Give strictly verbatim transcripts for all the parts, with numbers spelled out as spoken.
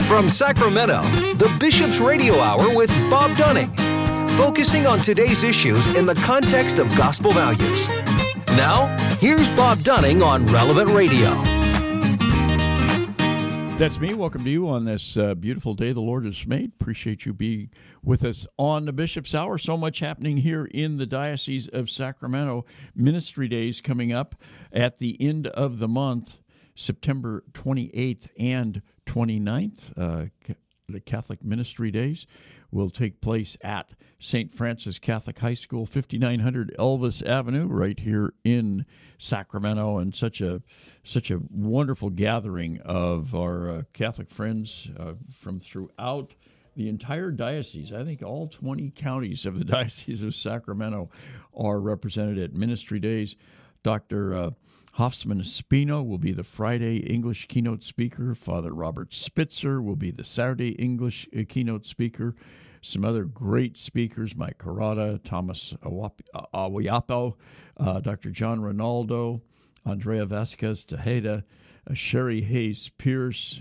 From Sacramento, the Bishop's Radio Hour with Bob Dunning, focusing on today's issues in the context of gospel values. Now, here's Bob Dunning on Relevant Radio. That's me. Welcome to you on this uh, beautiful day the Lord has made. Appreciate you being with us on the Bishop's Hour. So much happening here in the Diocese of Sacramento. Ministry Days coming up at the end of the month, September twenty-eighth and twenty-ninth. Uh, the Catholic Ministry Days will take place at Saint Francis Catholic High School, fifty-nine hundred Elvis Avenue, right here in Sacramento, and such a such a wonderful gathering of our uh, Catholic friends uh, from throughout the entire diocese. I think all twenty counties of the Diocese of Sacramento are represented at Ministry Days. Doctor Uh, Hoffman Espino will be the Friday English keynote speaker. Father Robert Spitzer will be the Saturday English uh, keynote speaker. Some other great speakers, Mike Carrata, Thomas Awiapo, uh, Doctor John Ronaldo, Andrea Vasquez Tejeda, uh, Sherry Hayes Pierce,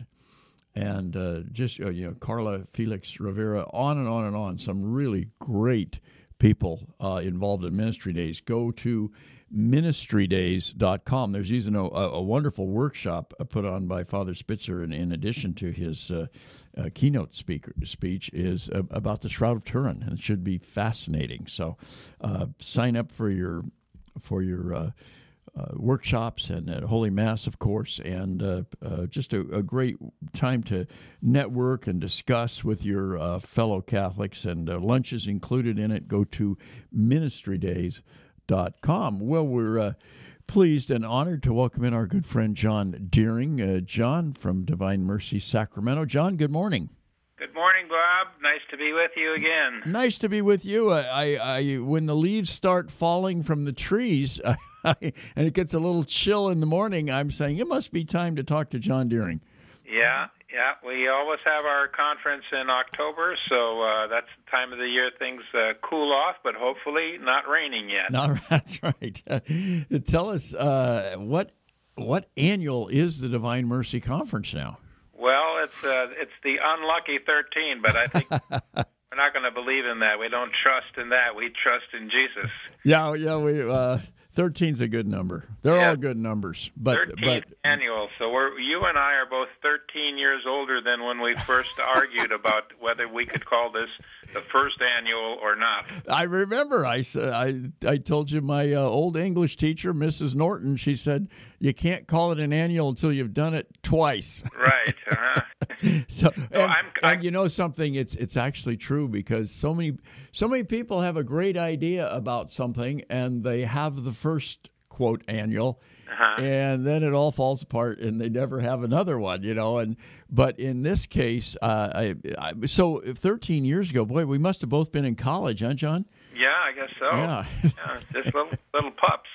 and uh, just uh, you know Carla Felix Rivera, on and on and on. Some really great people uh, involved in Ministry Days. Go to ministry days dot com. There's even a, a wonderful workshop put on by Father Spitzer, and in addition to his uh, uh, keynote speaker speech, is uh, about the Shroud of Turin, and it should be fascinating. So uh, sign up for your for your uh, uh, workshops and at Holy Mass, of course, and uh, uh, just a, a great time to network and discuss with your uh, fellow Catholics, and uh, lunch is included in it. Go to ministry days dot com. Well, we're uh, pleased and honored to welcome in our good friend John Deering. Uh, John from Divine Mercy Sacramento. John, good morning. Good morning, Bob. Nice to be with you again. Nice to be with you. I, I, I when the leaves start falling from the trees I, and it gets a little chill in the morning, I'm saying it must be time to talk to John Deering. Yeah, yeah. We always have our conference in October, so uh, that's the time of the year things uh, cool off, but hopefully not raining yet. No, that's right. Uh, tell us, uh, what what annual is the Divine Mercy Conference now? Well, it's uh, it's the unlucky thirteen, but I think we're not going to believe in that. We don't trust in that. We trust in Jesus. Yeah, yeah. We uh, thirteen's a good number. They're yeah. all good numbers. But thirteenth but annual. So we're you and I are both thirteen years older than when we first argued about whether we could call this the first annual or not. I remember I, I, I told you my uh, old English teacher, Missus Norton, she said, you can't call it an annual until you've done it twice. Right. Uh-huh. so, so and, I'm, I'm, and you know something, it's it's actually true, because so many so many people have a great idea about something, and they have the first, quote, annual, uh-huh. and then it all falls apart, and they never have another one, you know. And but in this case, uh, I, I so thirteen years ago, boy, we must have both been in college, huh, John? Yeah, I guess so. Yeah, yeah just little little pups.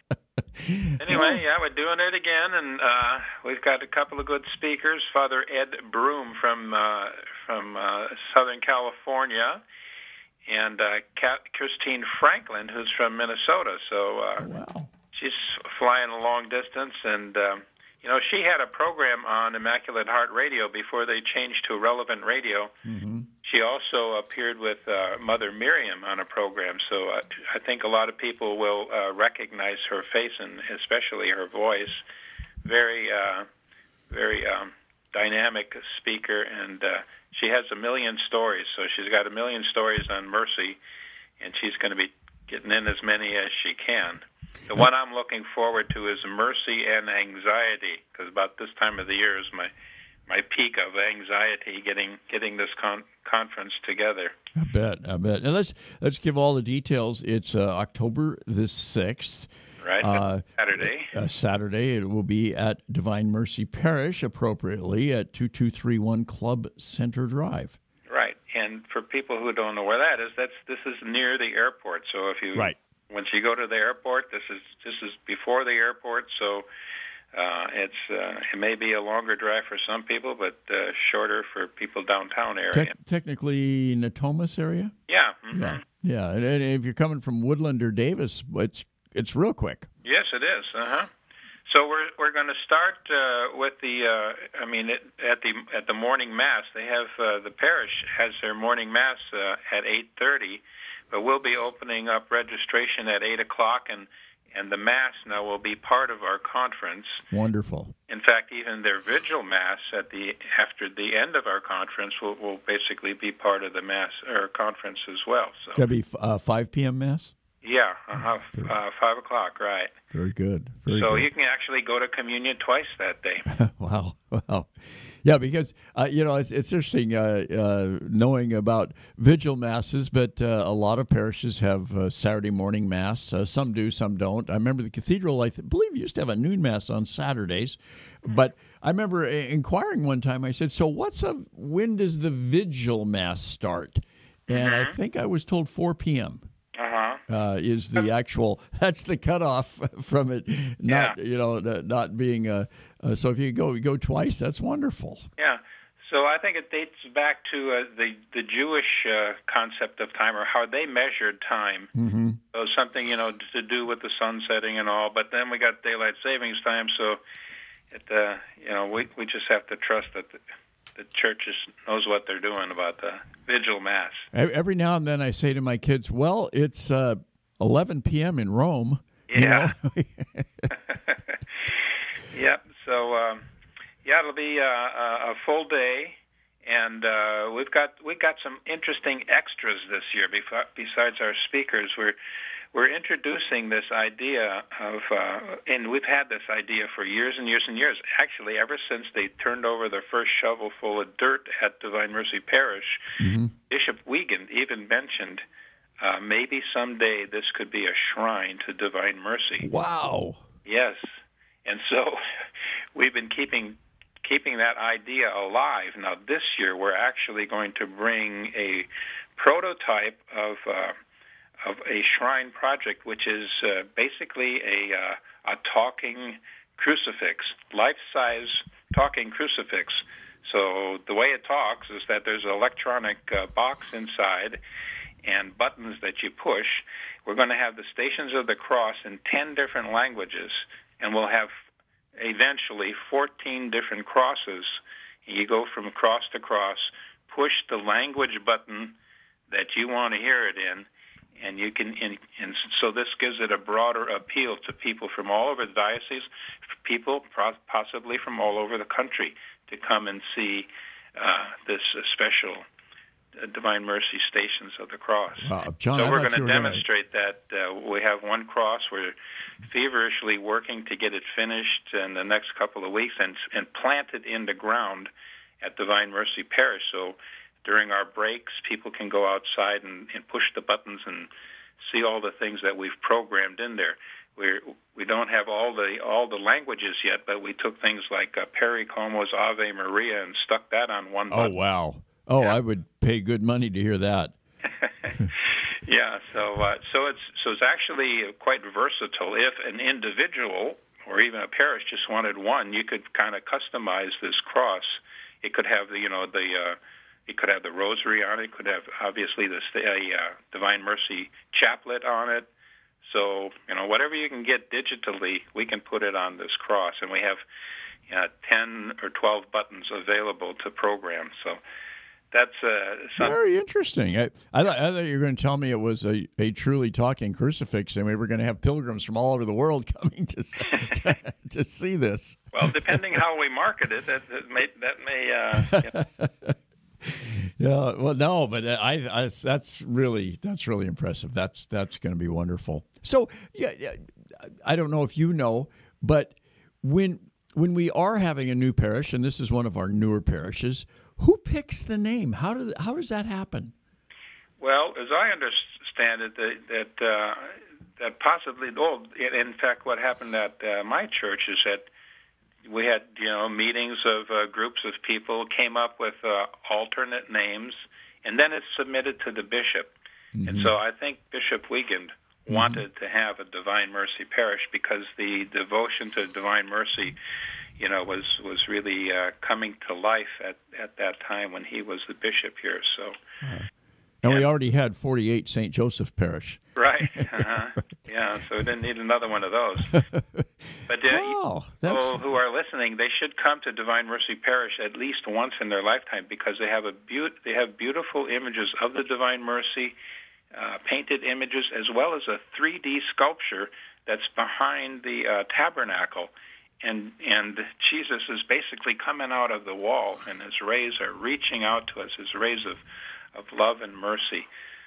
Anyway, yeah, we're doing it again, and uh, we've got a couple of good speakers. Father Ed Broom from uh, from uh, Southern California, and uh, Kat- Christine Franklin, who's from Minnesota. So uh, wow. She's flying a long distance, and um, you know, she had a program on Immaculate Heart Radio before they changed to Relevant Radio. Mm-hmm. She also appeared with uh, Mother Miriam on a program, so uh, I think a lot of people will uh, recognize her face and especially her voice. Very, uh, very um, dynamic speaker, and uh, she has a million stories, so she's got a million stories on mercy, and she's going to be getting in as many as she can. The one I'm looking forward to is mercy and anxiety, because about this time of the year is my my peak of anxiety getting getting this con- conference together. I bet, I bet. And let's let's give all the details. It's uh, October the sixth. Right, uh, Saturday. Uh, Saturday. It will be at Divine Mercy Parish, appropriately, at two two three one Club Center Drive. Right, and for people who don't know where that is, that's this is near the airport. So if you right. once you go to the airport, this is this is before the airport. So uh, it's uh, it may be a longer drive for some people, but uh, shorter for people downtown area. Te- technically, Natomas area. Yeah. Mm-hmm. Yeah. Yeah. And, and if you're coming from Woodland or Davis, it's it's real quick. Yes, it is. Uh huh. So we're we're going to start uh, with the. Uh, I mean, it, at the at the morning mass, they have uh, the parish has their morning mass uh, at eight thirty, but we'll be opening up registration at eight o'clock, and and the mass now will be part of our conference. Wonderful. In fact, even their vigil mass at the after the end of our conference will, will basically be part of the mass or conference as well. So that'll be uh, five p.m. mass. Yeah, uh-huh, uh, five o'clock, right. Very good. Very so good. you can actually go to communion twice that day. Wow, wow. Yeah, because, uh, you know, it's, it's interesting uh, uh, knowing about vigil masses, but uh, a lot of parishes have uh, Saturday morning mass. Uh, some do, some don't. I remember the cathedral, I th- believe, used to have a noon mass on Saturdays. But I remember inquiring one time, I said, so what's a, when does the vigil mass start? And mm-hmm. I think I was told four p.m. Uh-huh. Uh, is the actual, that's the cutoff from it, not, yeah. you know, not being, a, uh, so if you go go twice, that's wonderful. Yeah. So I think it dates back to uh, the, the Jewish uh, concept of time, or how they measured time. Mm-hmm. So something, you know, to do with the sun setting and all, but then we got daylight savings time, so, it, uh, you know, we, we just have to trust that the, the church just knows what they're doing about the vigil mass. Every now and then I say to my kids, well, it's uh, eleven p.m. in Rome. Yeah. You know? Yep. So, um, yeah, it'll be uh, a full day, and uh, we've got we got some interesting extras this year. Besides our speakers, we're we're introducing this idea of, uh, and we've had this idea for years and years and years. Actually, ever since they turned over their first shovel full of dirt at Divine Mercy Parish, mm-hmm. Bishop Wiegand even mentioned uh, maybe someday this could be a shrine to Divine Mercy. Wow. Yes. And so we've been keeping keeping that idea alive. Now, this year, we're actually going to bring a prototype of uh, of a shrine project, which is uh, basically a uh, a talking crucifix, life-size talking crucifix. So the way it talks is that there's an electronic uh, box inside and buttons that you push. We're going to have the Stations of the Cross in ten different languages, and we'll have eventually fourteen different crosses. You go from cross to cross, push the language button that you want to hear it in, and you can. And, and so this gives it a broader appeal to people from all over the diocese, people possibly from all over the country, to come and see uh, this uh, special uh, Divine Mercy Stations of the Cross. Wow, John, so I we're going to were demonstrate gonna... that. Uh, we have one cross. We're feverishly working to get it finished in the next couple of weeks and, and planted in the ground at Divine Mercy Parish. So during our breaks, people can go outside and, and push the buttons and see all the things that we've programmed in there. We're, we don't have all the all the languages yet, but we took things like uh, Perry Como's Ave Maria and stuck that on one button. Oh, wow. Oh, yeah. I would pay good money to hear that. Yeah, so uh, so it's so it's actually quite versatile. If an individual or even a parish just wanted one, you could kind of customize this cross. It could have the you know the uh, it could have the rosary on it. It could have obviously the uh, Divine Mercy chaplet on it. So you know whatever you can get digitally, we can put it on this cross, and we have uh, ten or twelve buttons available to program. So. That's uh, some... very interesting. I, I, thought, I thought you were going to tell me it was a, a truly talking crucifix, and we were going to have pilgrims from all over the world coming to to, to see this. Well, depending how we market it, that, that may that may. Uh, yeah. yeah. Well, no, but I, I that's really that's really impressive. That's that's going to be wonderful. So, yeah, I don't know if you know, but when when we are having a new parish, and this is one of our newer parishes. Who picks the name? How do how does that happen? Well, as I understand it, that that, uh, that possibly, oh, in fact, what happened at uh, my church is that we had you know meetings of uh, groups of people, came up with uh, alternate names, and then it's submitted to the bishop. Mm-hmm. And so I think Bishop Wiegand mm-hmm. wanted to have a Divine Mercy parish because the devotion to Divine Mercy. You know, was was really uh, coming to life at, at that time when he was the bishop here. So, uh, and, and we already had forty-eight Saint Joseph Parish. Right. Uh-huh. Yeah. So we didn't need another one of those. But uh, oh, that's... people who are listening, they should come to Divine Mercy Parish at least once in their lifetime because they have a be- they have beautiful images of the Divine Mercy, uh, painted images, as well as a three D sculpture that's behind the uh, tabernacle. And and Jesus is basically coming out of the wall, and his rays are reaching out to us, his rays of, of love and mercy.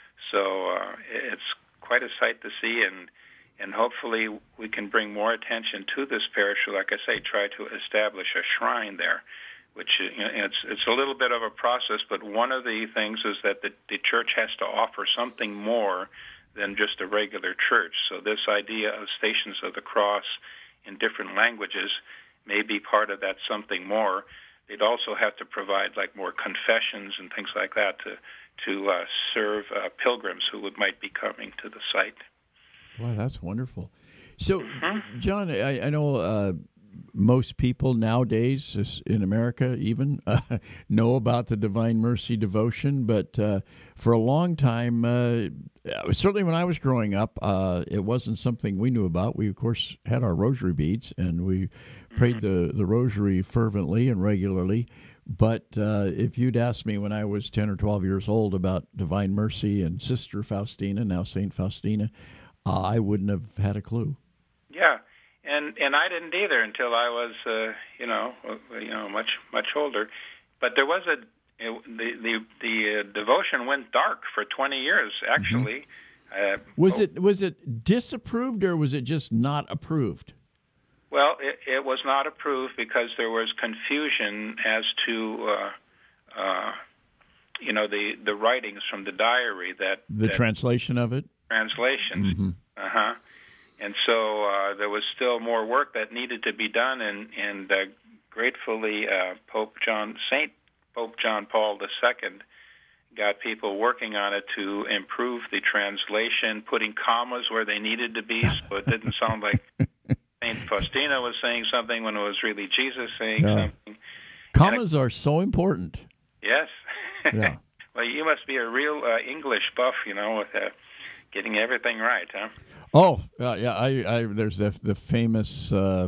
So uh, it's quite a sight to see, and and hopefully we can bring more attention to this parish. Like I say, try to establish a shrine there, which you know, it's it's a little bit of a process, but one of the things is that the, the church has to offer something more than just a regular church. So this idea of Stations of the Cross in different languages may be part of that something more. They'd also have to provide like more confessions and things like that to to uh, serve uh, pilgrims who would might be coming to the site. Wow, that's wonderful. So, Mm-hmm. John, I, I know uh, most people nowadays in America even uh, know about the Divine Mercy devotion, but uh, for a long time, uh, certainly when I was growing up, uh, it wasn't something we knew about. We, of course, had our rosary beads, and we prayed the, the rosary fervently and regularly. But uh, if you'd asked me when I was ten or twelve years old about Divine Mercy and Sister Faustina, now Saint Faustina, uh, I wouldn't have had a clue. Yeah, and and I didn't either until I was, uh, you know, you know, much much older. But there was a it, the the the uh, devotion went dark for twenty years. Actually, mm-hmm. uh, was oh, it was it disapproved or was it just not approved? Well, it, it was not approved because there was confusion as to, uh, uh, you know, the, the writings from the diary that the that, translation of it. Translations. Mm-hmm. Uh huh. And so uh, there was still more work that needed to be done, and and uh, gratefully, uh, Pope John Saint Pope John Paul the Second got people working on it to improve the translation, putting commas where they needed to be, so it didn't sound like Saint Faustina was saying something when it was really Jesus saying yeah. something. Commas are so important. Yes. Yeah. Well, you must be a real uh, English buff, you know, with uh, getting everything right, huh? Oh, uh, yeah. I, I there's the the famous uh,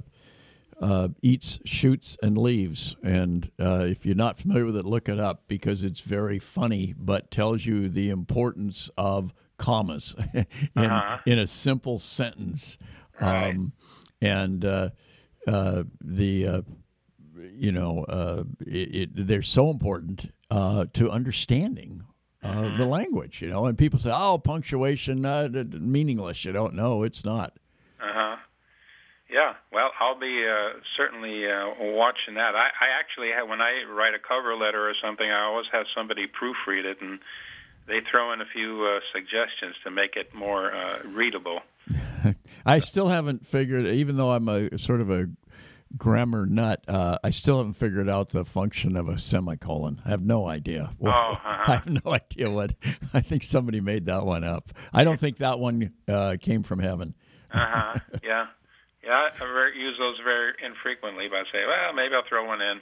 uh, eats, shoots, and leaves, and uh, if you're not familiar with it, look it up because it's very funny, but tells you the importance of commas in uh-huh. in a simple sentence. Right. Um, and uh, uh, the uh, you know uh, it, it, they're so important uh, to understanding uh, mm-hmm. the language, you know. And people say, "Oh, punctuation, uh, meaningless." You don't know; it's not. Uh huh. Yeah. Well, I'll be uh, certainly uh, watching that. I, I actually have, when I write a cover letter or something, I always have somebody proofread it, and they throw in a few uh, suggestions to make it more uh, readable. I still haven't figured, even though I'm a sort of a grammar nut, uh, I still haven't figured out the function of a semicolon. I have no idea. Well, oh, uh-huh. I have no idea what. I think somebody made that one up. I don't think that one uh, came from heaven. uh-huh. Yeah. Yeah, I use those very infrequently, but I say, well, maybe I'll throw one in.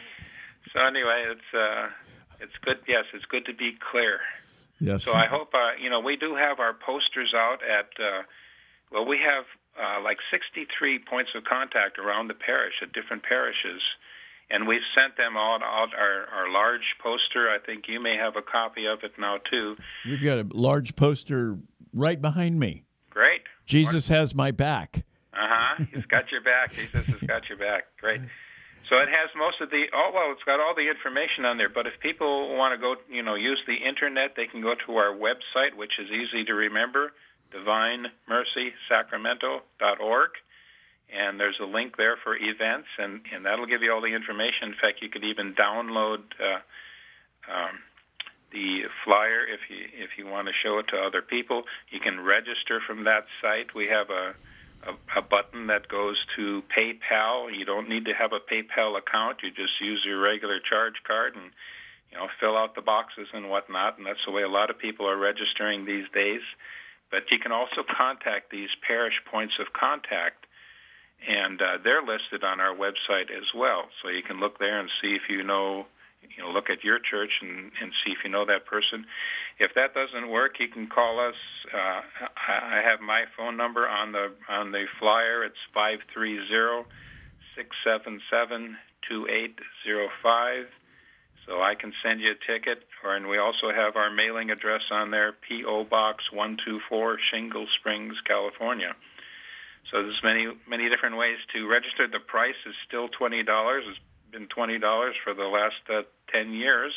So anyway, it's uh, it's good. Yes, it's good to be clear. Yes. So I hope, uh, you know, we do have our posters out at, uh, well, we have uh, like sixty-three points of contact around the parish at different parishes, and we've sent them all out our, our large poster. I think you may have a copy of it now, too. We've got a large poster right behind me. Great. Jesus has my back. Uh-huh. He's got your back. Jesus has got your back. Great. So it has most of the, oh, well, it's got all the information on there. But if people want to go, you know, use the Internet, they can go to our website, which is easy to remember, divine mercy sacramento dot org. And there's a link there for events, and, and that'll give you all the information. In fact, you could even download uh, um, the flyer if you if you want to show it to other people. You can register from that site. We have a A, a button that goes to PayPal. You don't need to have a PayPal account. You just use your regular charge card and, you know, fill out the boxes and whatnot. And that's the way a lot of people are registering these days. But you can also contact these parish points of contact, and uh, they're listed on our website as well. So you can look there and see if you know you know, look at your church and, and see if you know that person. If that doesn't work, you can call us. Uh, I have my phone number on the on the flyer. It's five three zero, six seven seven, two eight zero five. So I can send you a ticket. Or, and we also have our mailing address on there, P O. Box one two four, Shingle Springs, California. So there's many many different ways to register. The price is still twenty dollars. It's been twenty dollars for the last uh, ten years.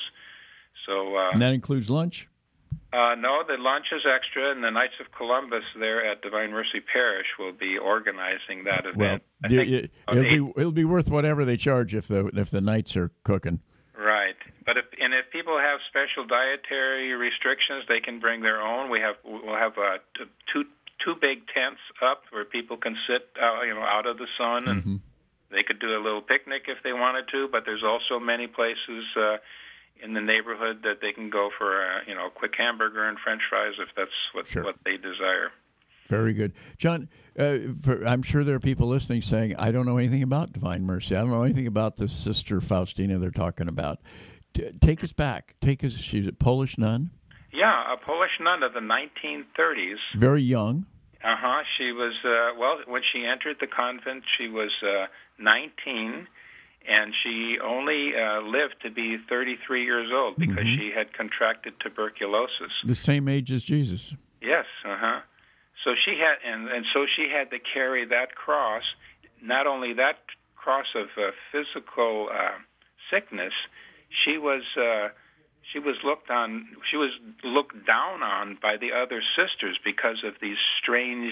So uh, and that includes lunch? Uh, no, the lunch is extra, and the Knights of Columbus there at Divine Mercy Parish will be organizing that event. Well, I it, think it, it'll, be, it'll be worth whatever they charge if the if the Knights are cooking. Right, but if and if people have special dietary restrictions, they can bring their own. We have we'll have uh, two two big tents up where people can sit, uh, you know, out of the sun, and mm-hmm. they could do a little picnic if they wanted to. But there's also many places uh, in the neighborhood that they can go for a, you know, a quick hamburger and French fries if that's what sure. what they desire. Very good. John, uh, for, I'm sure there are people listening saying, I don't know anything about Divine Mercy. I don't know anything about the Sister Faustina they're talking about. T- take us back. Take us, she's a Polish nun? Yeah, a Polish nun of the nineteen thirties. Very young. Uh-huh. She was, uh, well, when she entered the convent, she was uh, nineteen, and she only uh, lived to be thirty-three years old because mm-hmm. she had contracted tuberculosis. The same age as Jesus. Yes, uh-huh. So she had, and, and so she had to carry that cross. Not only that cross of uh, physical uh, sickness, she was uh, she was looked on. She was looked down on by the other sisters because of these strange,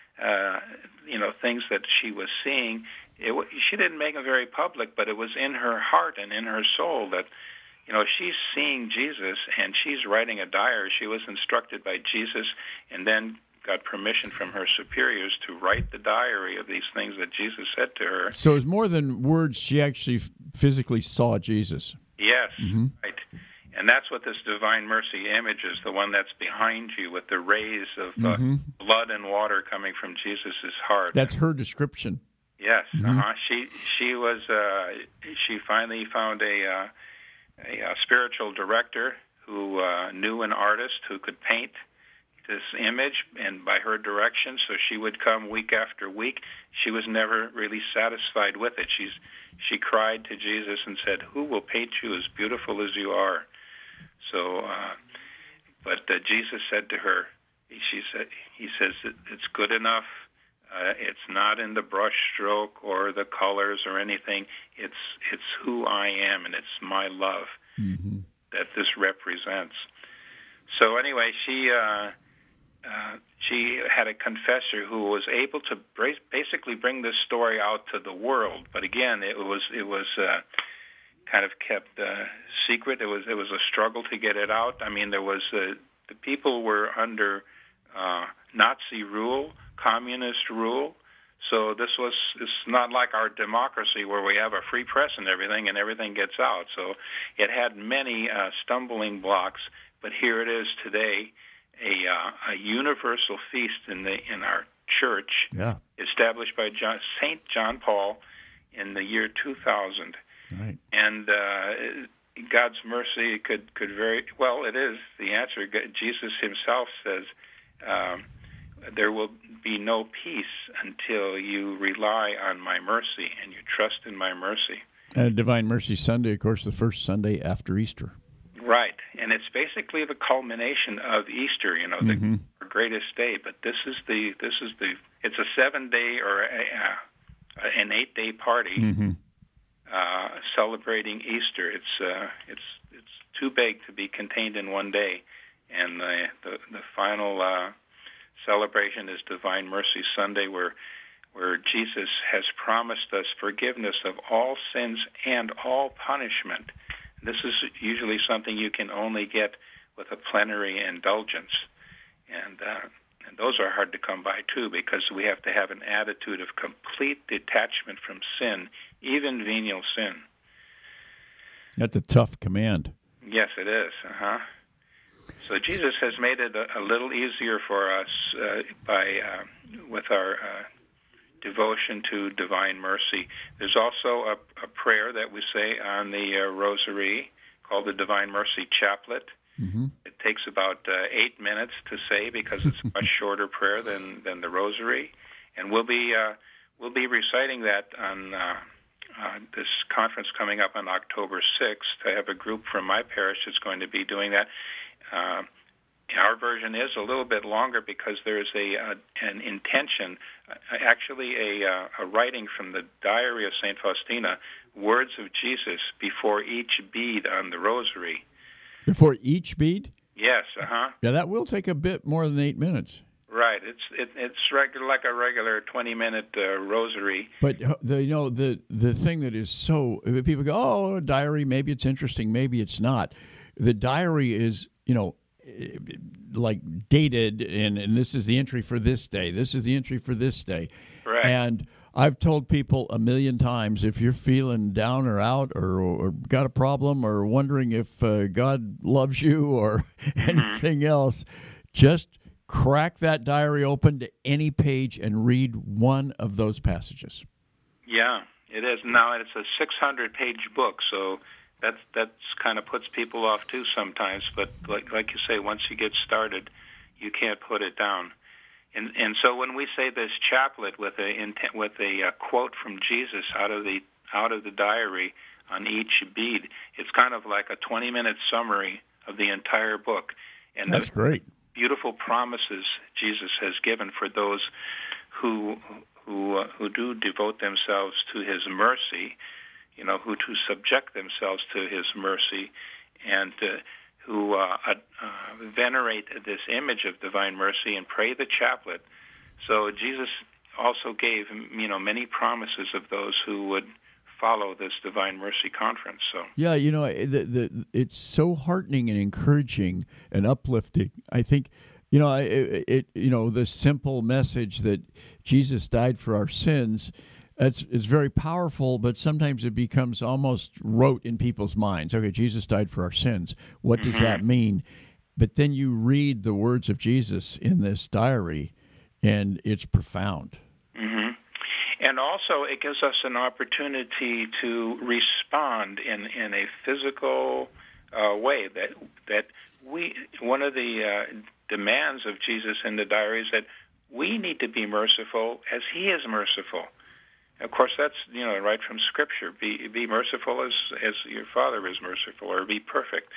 uh, you know, things that she was seeing. It, she didn't make them very public, but it was in her heart and in her soul that, you know, she's seeing Jesus and she's writing a diary. She was instructed by Jesus, and then got permission from her superiors to write the diary of these things that Jesus said to her. So it's more than words. She actually physically saw Jesus. Yes, mm-hmm. right. And that's what this Divine Mercy image is, the one that's behind you with the rays of mm-hmm. uh, blood and water coming from Jesus' heart. That's her description. Yes, mm-hmm. uh-huh. She she was uh, she finally found a, uh, a, a spiritual director who uh, knew an artist who could paint this image, and by her direction, so she would come week after week. She was never really satisfied with it. She's she cried to Jesus and said, "Who will paint you as beautiful as you are?" So, uh, but uh, Jesus said to her, she said, he says, "It's good enough. Uh, it's not in the brush stroke or the colors or anything. It's it's who I am, and it's my love mm-hmm. that this represents." So anyway, she. Uh, Uh, she had a confessor who was able to bra- basically bring this story out to the world, but again, it was it was uh, kind of kept uh, secret. It was it was a struggle to get it out. I mean, there was uh, the people were under uh, Nazi rule, communist rule, so this was it's not like our democracy where we have a free press and everything, and everything gets out. So it had many uh, stumbling blocks, but here it is today. A, uh, a universal feast in the in our church, yeah. established by John, Saint John Paul in the year two thousand. Right. And uh, God's mercy could, could very well. It is the answer. Jesus Himself says, um, "There will be no peace until you rely on my mercy and you trust in my mercy." And Divine Mercy Sunday, of course, the first Sunday after Easter. Right, and it's basically the culmination of Easter, you know, the mm-hmm. greatest day. But this is the this is the it's a seven day or a, a, an eight day party mm-hmm. uh, celebrating Easter. It's uh, it's it's too big to be contained in one day, and the the, the final uh, celebration is Divine Mercy Sunday, where where Jesus has promised us forgiveness of all sins and all punishment. This is usually something you can only get with a plenary indulgence, and uh, and those are hard to come by too, because we have to have an attitude of complete detachment from sin, even venial sin. That's a tough command. Yes, it is. Uh-huh. So Jesus has made it a, a little easier for us uh, by uh, with our uh, devotion to Divine Mercy. There's also a, a prayer that we say on the uh, Rosary, called the Divine Mercy Chaplet. Mm-hmm. It takes about uh, eight minutes to say because it's a much shorter prayer than, than the Rosary, and we'll be uh, we'll be reciting that on uh, uh, this conference coming up on October sixth. I have a group from my parish that's going to be doing that. Uh, our version is a little bit longer because there is a uh, an intention, uh, actually a uh, a writing from the diary of Saint Faustina, words of Jesus before each bead on the Rosary. Before each bead? Yes, uh-huh. Yeah, that will take a bit more than eight minutes. Right. It's it, it's regular, like a regular twenty-minute uh, rosary. But the you know the the thing that is so people go, oh, a diary, maybe it's interesting, maybe it's not. The diary is you know like dated, and and this is the entry for this day. This is the entry for this day. Right. And I've told people a million times, if you're feeling down or out or, or got a problem or wondering if uh, God loves you or mm-hmm. anything else, just crack that diary open to any page and read one of those passages. Yeah, it is. Now, it's a six hundred page book, so that's that's kind of puts people off too sometimes. But like like you say, once you get started, you can't put it down. And and so when we say this chaplet with a with a, a quote from Jesus out of the out of the diary on each bead, it's kind of like a twenty minute summary of the entire book. And that's great. Beautiful promises Jesus has given for those who who uh, who do devote themselves to His mercy, you know, who to subject themselves to His mercy, and uh, who uh, uh, venerate this image of divine mercy and pray the chaplet. So Jesus also gave, you know, many promises of those who would follow this Divine Mercy Conference. So yeah, you know, the, the, it's so heartening and encouraging and uplifting. I think, you know, it, it you know, the simple message that Jesus died for our sins, It's, it's very powerful, but sometimes it becomes almost rote in people's minds. Okay, Jesus died for our sins. What does mm-hmm. that mean? But then you read the words of Jesus in this diary, and it's profound. Mm-hmm. And also, it gives us an opportunity to respond in, in a physical uh, way. That that we one of the uh, demands of Jesus in the diary is that we need to be merciful as He is merciful. Of course, that's, you know, right from Scripture. Be be merciful as as your Father is merciful, or be perfect.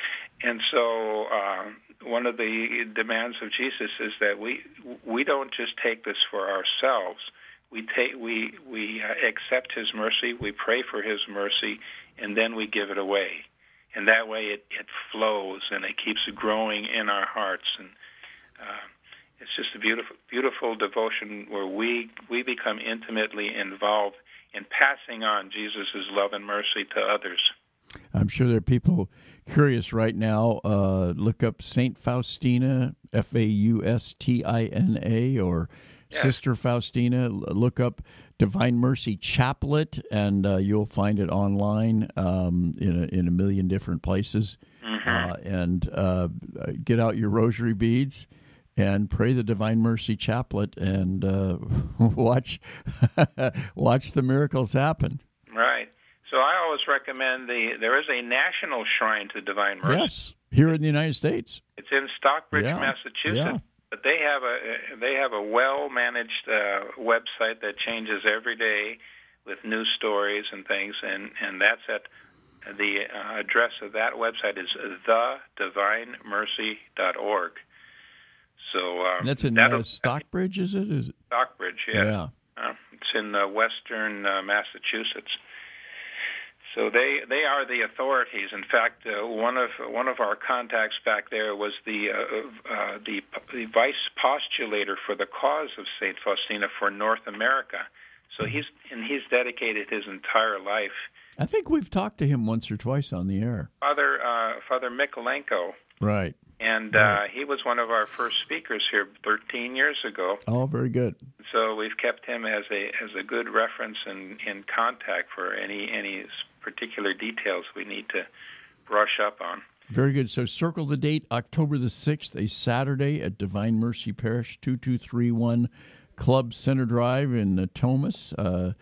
And so, uh, one of the demands of Jesus is that we we don't just take this for ourselves. We take we we uh, accept His mercy. We pray for His mercy, and then we give it away. And that way, it it flows and it keeps growing in our hearts. And uh, it's just a beautiful, beautiful devotion where we we become intimately involved in passing on Jesus' love and mercy to others. I'm sure there are people curious right now. Uh, look up Saint Faustina, F A U S T I N A, or yes. Sister Faustina. Look up Divine Mercy Chaplet, and uh, you'll find it online um, in a, in a million different places. Mm-hmm. Uh, and uh, get out your rosary beads and pray the Divine Mercy Chaplet, and uh, watch watch the miracles happen. Right. So I always recommend the. There is a national shrine to Divine Mercy. Yes, here in the United States. It's in Stockbridge, yeah. Massachusetts. Yeah. But they have a they have a well managed uh, website that changes every day with news stories and things, and, and that's at the uh, address of that website is the divine mercy dot org. So um, and that's in uh, Stockbridge, is it? Is it? Stockbridge, yeah. Yeah. Uh, it's in uh, western uh, Massachusetts. So they, they are the authorities. In fact, uh, one of one of our contacts back there was the uh, uh, the, the vice postulator for the cause of Saint Faustina for North America. So he's and he's dedicated his entire life. I think we've talked to him once or twice on the air. Father uh, Father Mikolenko. Right. And right. Uh, he was one of our first speakers here thirteen years ago. Oh, very good. So we've kept him as a as a good reference and in contact for any any particular details we need to brush up on. Very good. So circle the date, October the sixth, a Saturday at Divine Mercy Parish, two two three one Club Center Drive in uh, Thomas. Uh,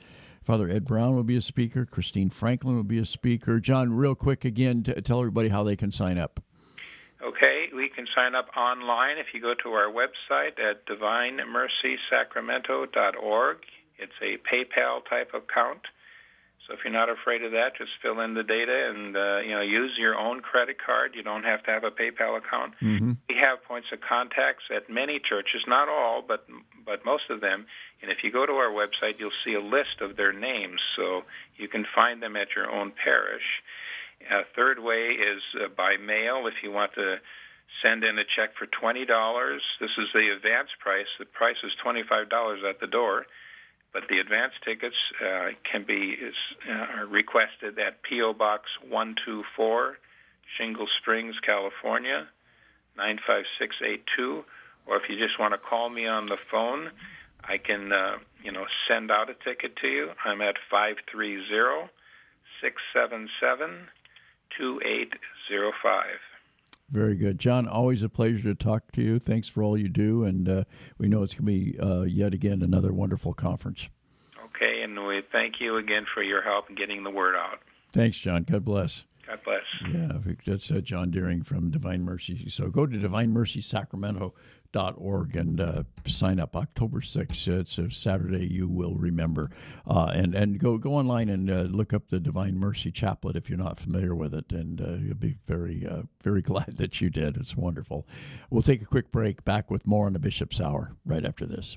Father Ed Brown will be a speaker. Christine Franklin will be a speaker. John, real quick again, to tell everybody how they can sign up. Okay, we can sign up online if you go to our website at divine mercy sacramento dot org. It's a PayPal type account. So if you're not afraid of that, just fill in the data and uh, you know use your own credit card. You don't have to have a PayPal account. Mm-hmm. We have points of contacts at many churches, not all, but but most of them. And if you go to our website, you'll see a list of their names, so you can find them at your own parish. A third way is uh, by mail. If you want to send in a check for twenty dollars, this is the advance price. The price is twenty-five dollars at the door. But the advance tickets uh, can be is, uh, are requested at P O Box one two four, Shingle Springs, California, nine five six eight two. Or if you just want to call me on the phone, I can uh, you know send out a ticket to you. I'm at five three zero, six seven seven, two eight zero five. Very good. John, always a pleasure to talk to you. Thanks for all you do, and uh, we know it's going to be uh, yet again another wonderful conference. Okay, and we thank you again for your help in getting the word out. Thanks, John. God bless. God bless. Yeah, that's uh, John Deering from Divine Mercy. So go to divine mercy sacramento dot org and uh, sign up. October sixth, it's a Saturday you will remember. Uh, and, and go go online and uh, look up the Divine Mercy Chaplet if you're not familiar with it, and uh, you'll be very, uh, very glad that you did. It's wonderful. We'll take a quick break, back with more on the Bishop's Hour right after this.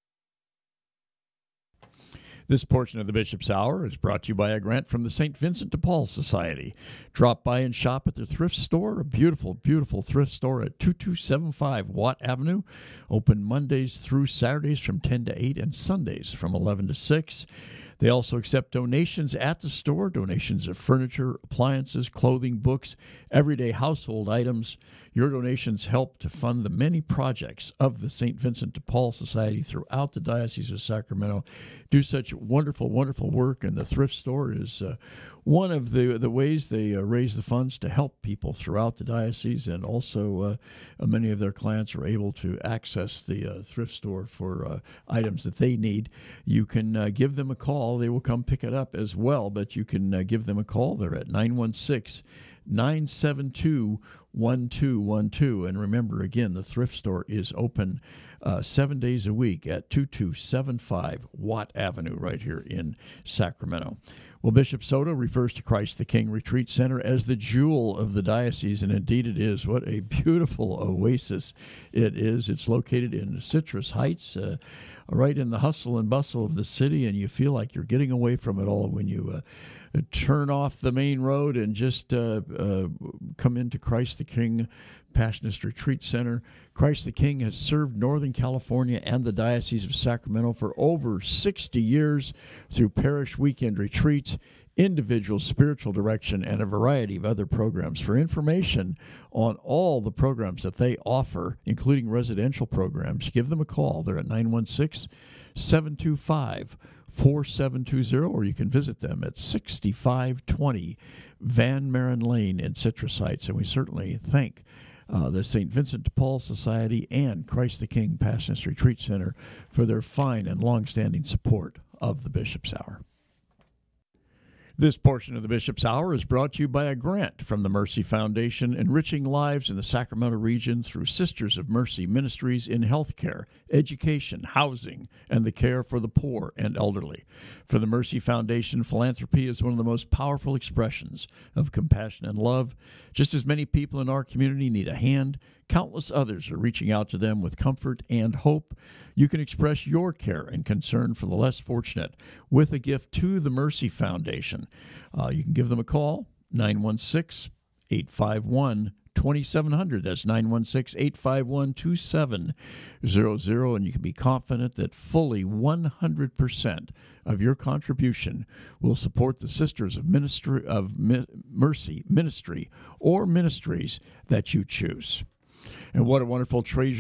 This portion of the Bishop's Hour is brought to you by a grant from the Saint Vincent de Paul Society. Drop by and shop at their thrift store, a beautiful, beautiful thrift store at two two seven five Watt Avenue. Open Mondays through Saturdays from ten to eight and Sundays from eleven to six. They also accept donations at the store, donations of furniture, appliances, clothing, books, everyday household items. Your donations help to fund the many projects of the Saint Vincent de Paul Society throughout the Diocese of Sacramento. Do such wonderful, wonderful work, and the thrift store is uh, one of the, the ways they uh, raise the funds to help people throughout the diocese, and also uh, many of their clients are able to access the uh, thrift store for uh, items that they need. You can uh, give them a call. They will come pick it up as well, but you can uh, give them a call. They're at nine one six, nine seven two, one two one two. And remember, again, the thrift store is open uh, seven days a week at two two seven five Watt Avenue right here in Sacramento. Well, Bishop Soto refers to Christ the King Retreat Center as the jewel of the diocese, and indeed it is. What a beautiful oasis it is. It's located in Citrus Heights, uh, right in the hustle and bustle of the city, and you feel like you're getting away from it all when you uh, turn off the main road and just uh, uh, come into Christ the King Passionist Retreat Center. Christ the King has served Northern California and the Diocese of Sacramento for over sixty years through parish weekend retreats, individual spiritual direction, and a variety of other programs. For information on all the programs that they offer, including residential programs, give them a call. They're at nine one six, seven two five, four seven two zero, or you can visit them at sixty-five twenty Van Maren Lane in Citrus Heights. And we certainly thank Uh, the Saint Vincent de Paul Society and Christ the King Passionist Retreat Center for their fine and long-standing support of the Bishop's Hour. This portion of the Bishop's Hour is brought to you by a grant from the Mercy Foundation, enriching lives in the Sacramento region through Sisters of Mercy ministries in healthcare, education, housing, and the care for the poor and elderly. For the Mercy Foundation, philanthropy is one of the most powerful expressions of compassion and love. Just as many people in our community need a hand, countless others are reaching out to them with comfort and hope. You can express your care and concern for the less fortunate with a gift to the Mercy Foundation. Uh, you can give them a call, nine one six, eight five one, two seven zero zero. That's nine one six, eight five one, two seven zero zero, and you can be confident that fully one hundred percent of your contribution will support the Sisters of Ministry of Mercy ministry or ministries that you choose. And what a wonderful treasure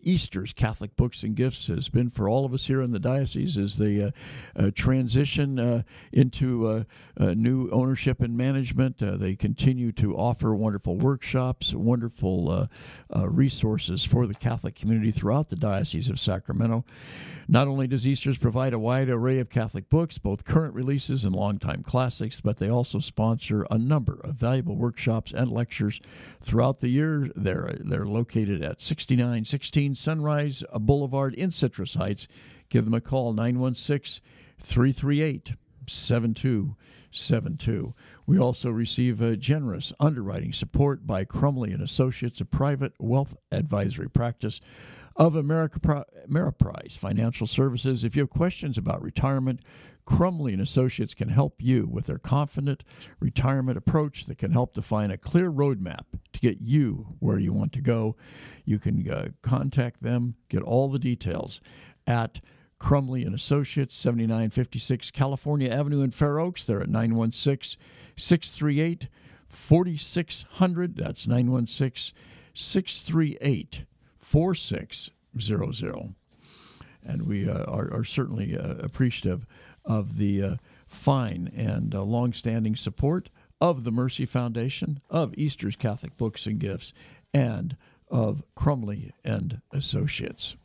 Easter's Catholic Books and Gifts has been for all of us here in the diocese as they uh, uh, transition uh, into uh, uh, new ownership and management. Uh, they continue to offer wonderful workshops, wonderful uh, uh, resources for the Catholic community throughout the Diocese of Sacramento. Not only does Easter's provide a wide array of Catholic books, both current releases and longtime classics, but they also sponsor a number of valuable workshops and lectures throughout the year. They're, they're located at sixty-nine sixteen Sunrise Boulevard in Citrus Heights. Give them a call, nine one six, three three eight, seven two seven two. We also receive a generous underwriting support by Crumley and Associates, a private wealth advisory practice of America Ameriprise Financial Services. If you have questions about retirement, Crumley and Associates can help you with their confident retirement approach that can help define a clear roadmap to get you where you want to go. You can uh, contact them, get all the details at Crumley and Associates, seventy-nine fifty-six California Avenue in Fair Oaks. They're at nine one six, six three eight, four six zero zero. That's nine one six, six three eight, four six zero zero. And we uh, are, are certainly uh, appreciative of the uh, fine and uh, long-standing support of the Mercy Foundation, of Easter's Catholic Books and Gifts, and of Crumley and Associates.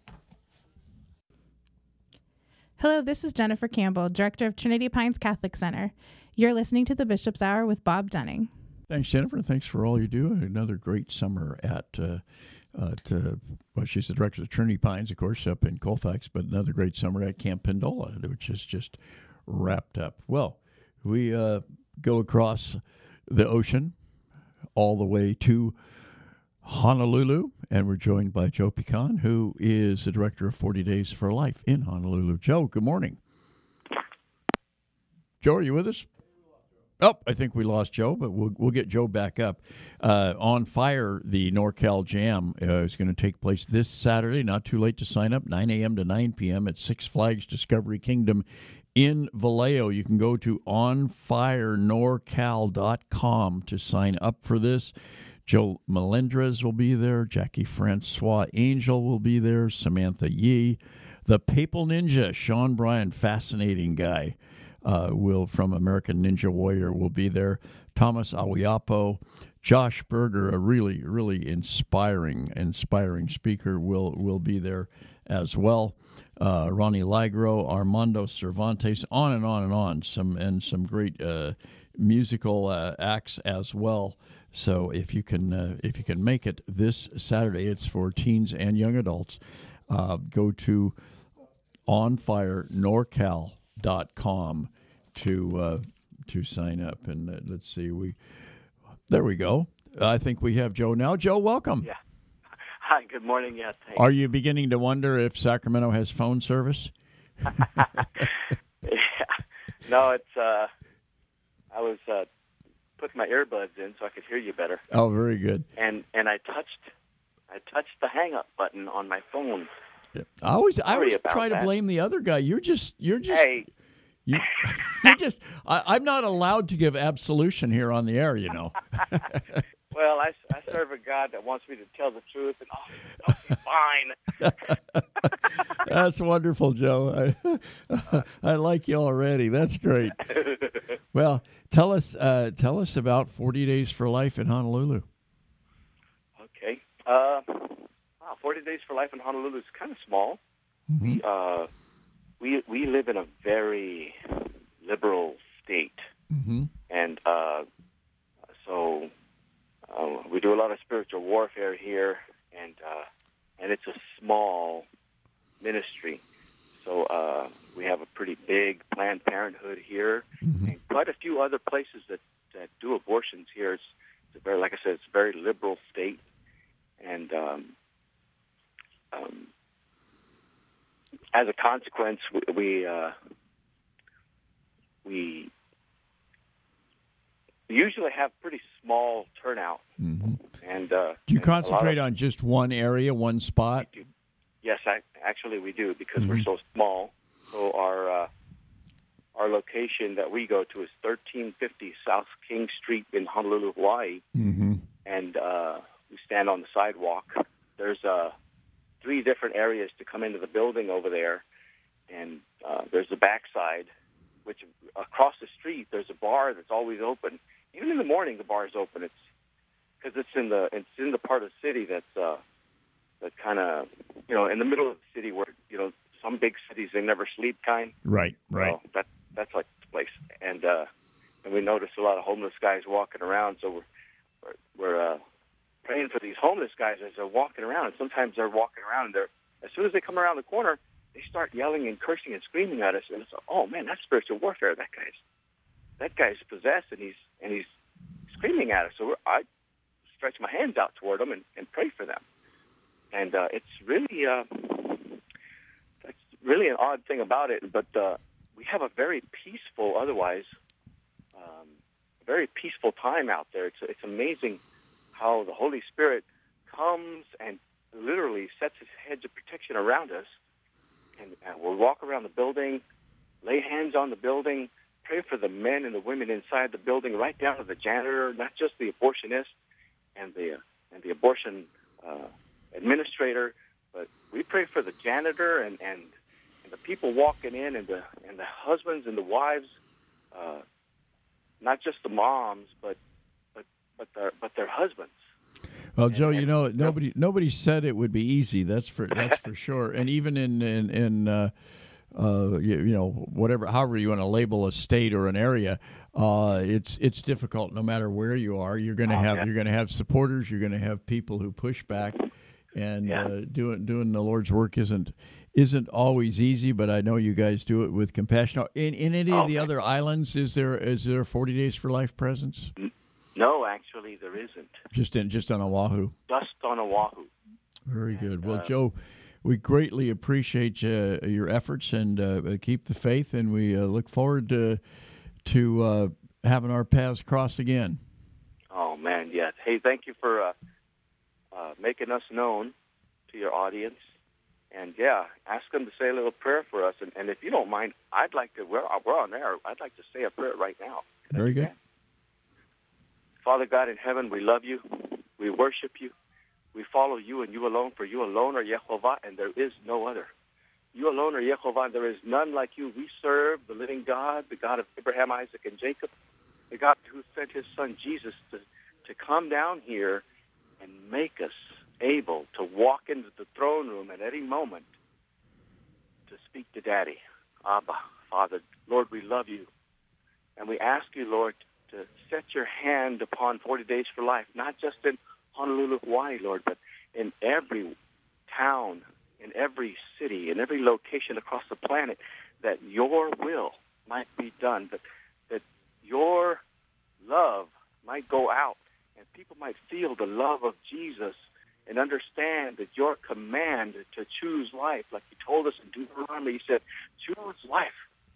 Hello, this is Jennifer Campbell, Director of Trinity Pines Catholic Center. You're listening to the Bishop's Hour with Bob Dunning. Thanks, Jennifer. Thanks for all you do. Another great summer at, uh, at uh, well, she's the director of Trinity Pines, of course, up in Colfax, but another great summer at Camp Pendola, which is just wrapped up. Well, we uh, go across the ocean all the way to Honolulu, and we're joined by Joe Pecan, who is the director of forty Days for Life in Honolulu. Joe, good morning. Joe, are you with us? Oh, I think we lost Joe, but we'll we'll get Joe back up. Uh, On Fire, the NorCal Jam uh, is going to take place this Saturday. Not too late to sign up, nine a.m. to nine p.m. at Six Flags Discovery Kingdom in Vallejo. You can go to on fire norcal dot com to sign up for this. Joe Melendrez will be there. Jackie Francois Angel will be there. Samantha Yee. The Papal Ninja, Sean Bryan, fascinating guy, uh, will from American Ninja Warrior will be there. Thomas Awiapo. Josh Berger, a really, really inspiring, inspiring speaker, will, will be there as well. Uh, Ronnie Ligro, Armando Cervantes, on and on and on. Some and some great uh, musical uh, acts as well. So if you can uh, if you can make it this Saturday, it's for teens and young adults. Uh, go to on fire norcal dot com to uh, to sign up. And uh, let's see, we there we go. I think we have Joe now. Joe, welcome. Yeah. Hi. Good morning. Yes. Thanks. Are you beginning to wonder if Sacramento has phone service? Yeah. No, it's. Uh, I was. Uh, put my earbuds in so I could hear you better. Oh, very good. And and I touched I touched the hang up button on my phone. Yeah. I always I always try that. to blame the other guy. You're just you're just Hey. you, you're just I, I'm not allowed to give absolution here on the air, you know. Well, I, I serve a God that wants me to tell the truth, and oh, okay, fine. That's wonderful, Joe. I, I like you already. That's great. Well, tell us uh, tell us about forty Days for Life in Honolulu. Okay. Uh, wow, forty Days for Life in Honolulu is kind of small. Mm-hmm. We, uh, we, we live in a very liberal state, mm-hmm. and uh, so... Uh, we do a lot of spiritual warfare here, and uh, and it's a small ministry. So uh, we have a pretty big Planned Parenthood here, mm-hmm. and quite a few other places that, that do abortions here. It's, it's a very, like I said, it's a very liberal state, and um, um, as a consequence, we we, uh, we usually have pretty small turnout. Mm-hmm. And uh, do you and concentrate of, on just one area, one spot? Yes, I, actually we do, because mm-hmm. we're so small. So our uh, our location that we go to is thirteen fifty South King Street in Honolulu, Hawaii. Mm-hmm. And uh, we stand on the sidewalk. There's a three different areas to come into the building over there. And uh, there's the backside, which across the street, there's a bar that's always open. Even in the morning, the bar is open. It's because it's in the it's in the part of the city that's uh, that kind of, you know, in the middle of the city where, you know, some big cities, they never sleep kind. Right, right. Well, that, that's like this place. And uh, and we notice a lot of homeless guys walking around, so we're, we're, we're uh, praying for these homeless guys as they're walking around. And sometimes they're walking around, and they're, as soon as they come around the corner, they start yelling and cursing and screaming at us. And it's like, oh, man, that's spiritual warfare. That guy's that guy's possessed, and he's and he's screaming at us. So we're, I stretch my hands out toward them and, and pray for them. And uh, it's really, uh, that's really an odd thing about it. But uh, we have a very peaceful, otherwise, um, very peaceful time out there. It's it's amazing how the Holy Spirit comes and literally sets His hedge of protection around us. And, and we'll walk around the building, lay hands on the building, pray for the men and the women inside the building, right down to the janitor, not just the abortionist and the and the abortion uh, administrator, but we pray for the janitor and, and, and the people walking in, and the and the husbands and the wives, uh, not just the moms, but but but their but their husbands. Well, and, Joe, and, you know, nobody nobody said it would be easy. That's for that's for sure. And even in in, in uh, uh, you, you know, whatever, however you want to label a state or an area, uh, it's it's difficult. No matter where you are, you're going to oh, have yeah. you're going to have supporters. You're going to have people who push back, and yeah. uh, doing doing the Lord's work isn't isn't always easy. But I know you guys do it with compassion. In in any oh, of the man. other islands, is there is there forty Days for Life presence? No, actually, there isn't. Just in just on Oahu. Just on Oahu. Very good. Well, uh, Joe, we greatly appreciate uh, your efforts, and uh, keep the faith, and we uh, look forward to to uh, having our paths cross again. Oh, man, yes. Hey, thank you for uh, uh, making us known to your audience. And, yeah, ask them to say a little prayer for us. And, and if you don't mind, I'd like to, we're, we're on there, I'd like to say a prayer right now. Very good. Father God in heaven, we love you. We worship you. We follow you and you alone, for you alone are Yehovah, and there is no other. You alone are Yehovah, and there is none like you. We serve the living God, the God of Abraham, Isaac, and Jacob, the God who sent his son Jesus to, to come down here and make us able to walk into the throne room at any moment to speak to Daddy, Abba, Father. Lord, we love you, and we ask you, Lord, to set your hand upon forty Days for Life, not just in Honolulu, Hawaii, Lord, but in every town, in every city, in every location across the planet, that your will might be done, that, that your love might go out, and people might feel the love of Jesus and understand that your command to choose life, like you told us in Deuteronomy, you said, choose life,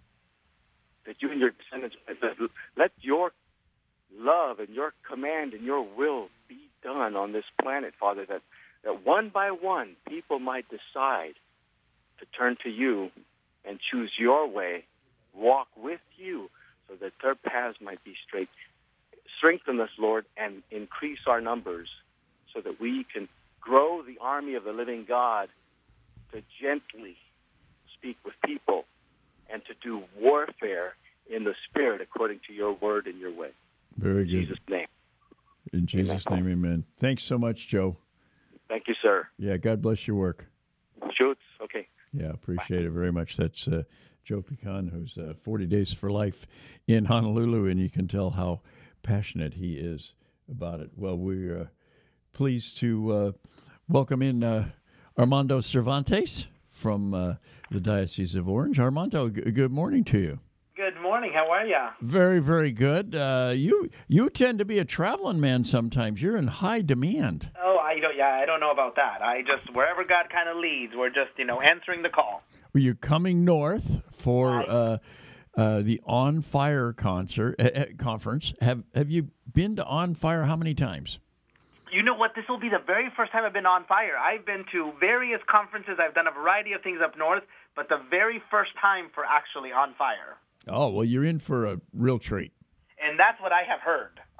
that you and your descendants, let your love and your command and your will be done on this planet, Father, that, that one by one people might decide to turn to you and choose your way, walk with you, so that their paths might be straight. Strengthen us, Lord, and increase our numbers so that we can grow the army of the living God to gently speak with people and to do warfare in the Spirit according to your word and your way. Very In good. Jesus' name. In Jesus' Amen. name, amen. Thanks so much, Joe. Thank you, sir. Yeah, God bless your work. Shoots. Okay. Yeah, appreciate Bye. it very much. That's uh, Joe Pecan, who's uh, forty Days for Life in Honolulu, and you can tell how passionate he is about it. Well, we're uh, pleased to uh, welcome in uh, Armando Cervantes from uh, the Diocese of Orange. Armando, g- good morning to you. Good morning. How are ya? Very, very good. Uh, you you tend to be a traveling man sometimes. You're in high demand. Oh, I don't. Yeah, I don't know about that. I just wherever God kind of leads, we're just you know answering the call. Well, you're coming north for Right. uh, uh, the On Fire concert uh, conference. Have Have you been to On Fire? How many times? You know what? This will be the very first time I've been on fire. I've been to various conferences. I've done a variety of things up north, but the very first time for actually on fire. Oh, well, you're in for a real treat. And that's what I have heard. Uh,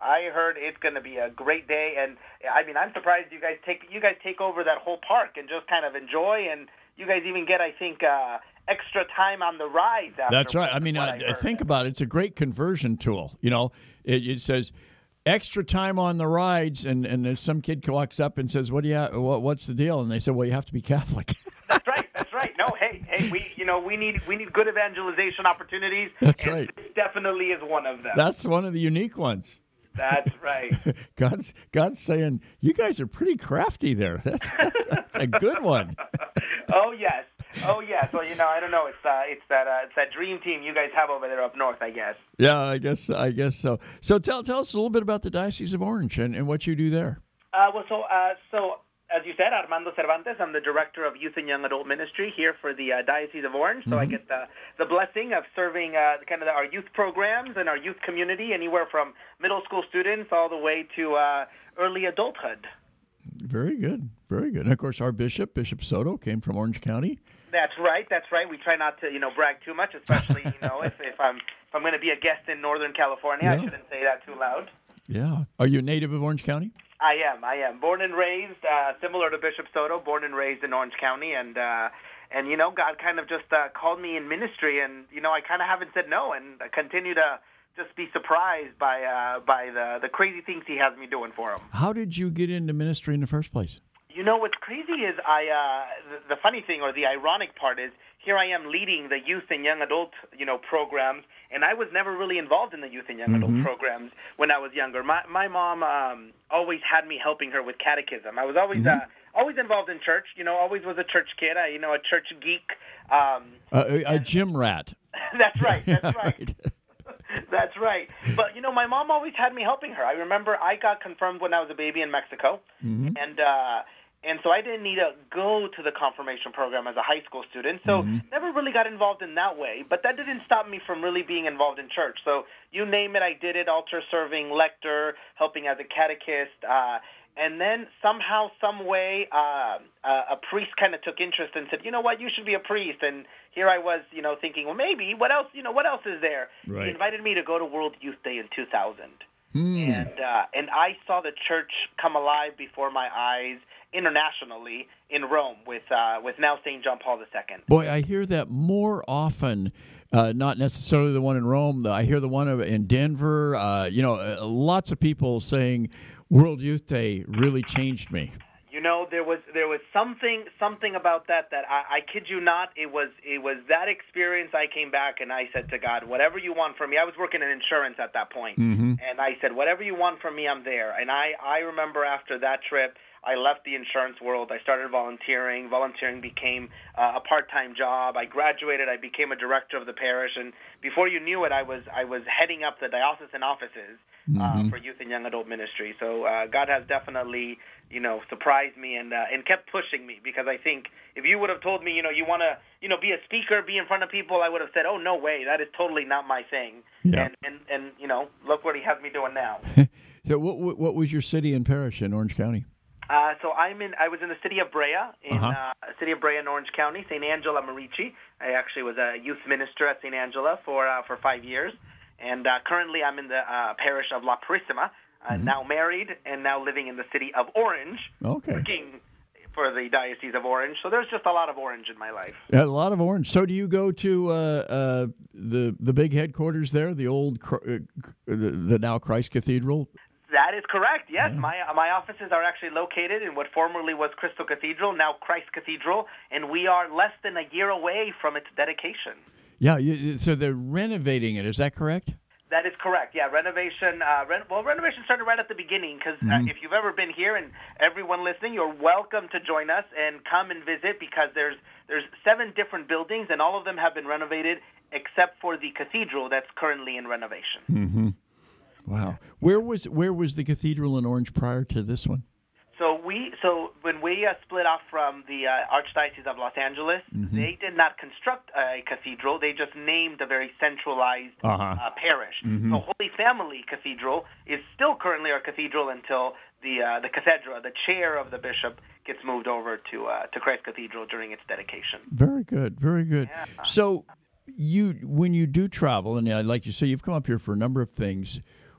I heard it's going to be a great day, and I mean, I'm surprised you guys take you guys take over that whole park and just kind of enjoy, and you guys even get, I think, uh, extra time on the rides. After That's right. I mean, uh, I think about it. It's a great conversion tool. You know, it, it says extra time on the rides, and and if some kid walks up and says, "What do you? What, what's the deal?" And they say, "Well, you have to be Catholic." That's right. That's right. No, hey, hey, we, you know, we need we need good evangelization opportunities. That's and right. This definitely is one of them. That's one of the unique ones. That's right. God's God's saying, you guys are pretty crafty there. That's that's, that's a good one. Oh yes. Oh yes. Well, you know, I don't know. It's uh, it's that uh, it's that dream team you guys have over there up north, I guess. Yeah, I guess I guess so. So tell tell us a little bit about the Diocese of Orange and, and what you do there. Uh, well, so uh, so. As you said, Armando Cervantes, I'm the Director of Youth and Young Adult Ministry here for the uh, Diocese of Orange. So mm-hmm. I get the, the blessing of serving uh, kind of our youth programs and our youth community, anywhere from middle school students all the way to uh, early adulthood. Very good. Very good. And, of course, our bishop, Bishop Soto, came from Orange County. That's right. That's right. We try not to, you know, brag too much, especially, you know, if, if I'm if I'm going to be a guest in Northern California. Yeah. I shouldn't say that too loud. Yeah. Are you a native of Orange County? I am. I am. Born and raised, uh, similar to Bishop Soto, born and raised in Orange County. And, uh, and you know, God kind of just uh, called me in ministry. And, you know, I kind of haven't said no. And I continue to just be surprised by uh, by the, the crazy things he has me doing for him. How did you get into ministry in the first place? You know, what's crazy is I uh, the, the funny thing or the ironic part is here I am leading the youth and young adult, you know, programs, and I was never really involved in the youth and young mm-hmm. adult programs when I was younger. My my mom um, always had me helping her with catechism. I was always mm-hmm. uh, always involved in church. You know, always was a church kid. I, you know, a church geek. Um, uh, a, a gym rat. That's right. That's right. right. That's right. But, you know, my mom always had me helping her. I remember I got confirmed when I was a baby in Mexico, mm-hmm. and uh, and so I didn't need to go to the confirmation program as a high school student, so mm-hmm. never really got involved in that way. But that didn't stop me from really being involved in church. So you name it, I did it, altar serving, lector, helping as a catechist, uh, and then somehow, some way, uh, uh, a priest kind of took interest and said, you know what, you should be a priest. And here I was, you know, thinking, well, maybe, what else, you know, what else is there? Right. He invited me to go to World Youth Day in two thousand. Hmm. And uh, and I saw the church come alive before my eyes internationally in Rome with uh, with now Saint John Paul the Second. Boy, I hear that more often. Uh, not necessarily the one in Rome. I hear the one in Denver. Uh, you know, uh, lots of people saying World Youth Day really changed me. You know, there was there was something something about that that I, I kid you not, it was it was that experience. I came back and I said to God, whatever you want from me. I was working in insurance at that point, mm-hmm. and I said, whatever you want from me, I'm there. And I, I remember after that trip, I left the insurance world. I started volunteering. Volunteering became uh, a part-time job. I graduated. I became a director of the parish, and before you knew it, I was I was heading up the diocesan offices uh, mm-hmm. for youth and young adult ministry. So uh, God has definitely, you know, surprised me and uh, and kept pushing me, because I think if you would have told me, you know, you want to, you know, be a speaker, be in front of people, I would have said, oh, no way, that is totally not my thing. Yeah. And, and and you know, look what he has me doing now. So what what was your city and parish in Orange County? Uh, so I'm in. I was in the city of Brea, in uh-huh. uh, city of Brea in Orange County, Saint Angela Merici. I actually was a youth minister at Saint Angela for uh, for five years, and uh, currently I'm in the uh, parish of La Purísima. Uh, mm-hmm. Now married and now living in the city of Orange. Okay. Working for the Diocese of Orange. So there's just a lot of orange in my life. A lot of orange. So do you go to uh, uh, the the big headquarters there, the old uh, the, the now Christ Cathedral? That is correct, yes. Yeah. My my offices are actually located in what formerly was Crystal Cathedral, now Christ Cathedral, and we are less than a year away from its dedication. Yeah, you, so they're renovating it, is that correct? That is correct, yeah. Renovation, uh, re- well, renovation started right at the beginning, because mm-hmm. uh, if you've ever been here, and everyone listening, you're welcome to join us and come and visit, because there's there's seven different buildings, and all of them have been renovated, except for the cathedral that's currently in renovation. Mm-hmm. Wow. Where was where was the cathedral in Orange prior to this one? So we so when we uh, split off from the uh, Archdiocese of Los Angeles, mm-hmm. they did not construct a cathedral. They just named a very centralized uh-huh. uh, parish. Mm-hmm. So Holy Family Cathedral is still currently our cathedral until the uh, the cathedra, the chair of the bishop, gets moved over to uh, to Christ Cathedral during its dedication. Very good. Very good. Yeah. So you when you do travel, and uh, like you say, you've come up here for a number of things.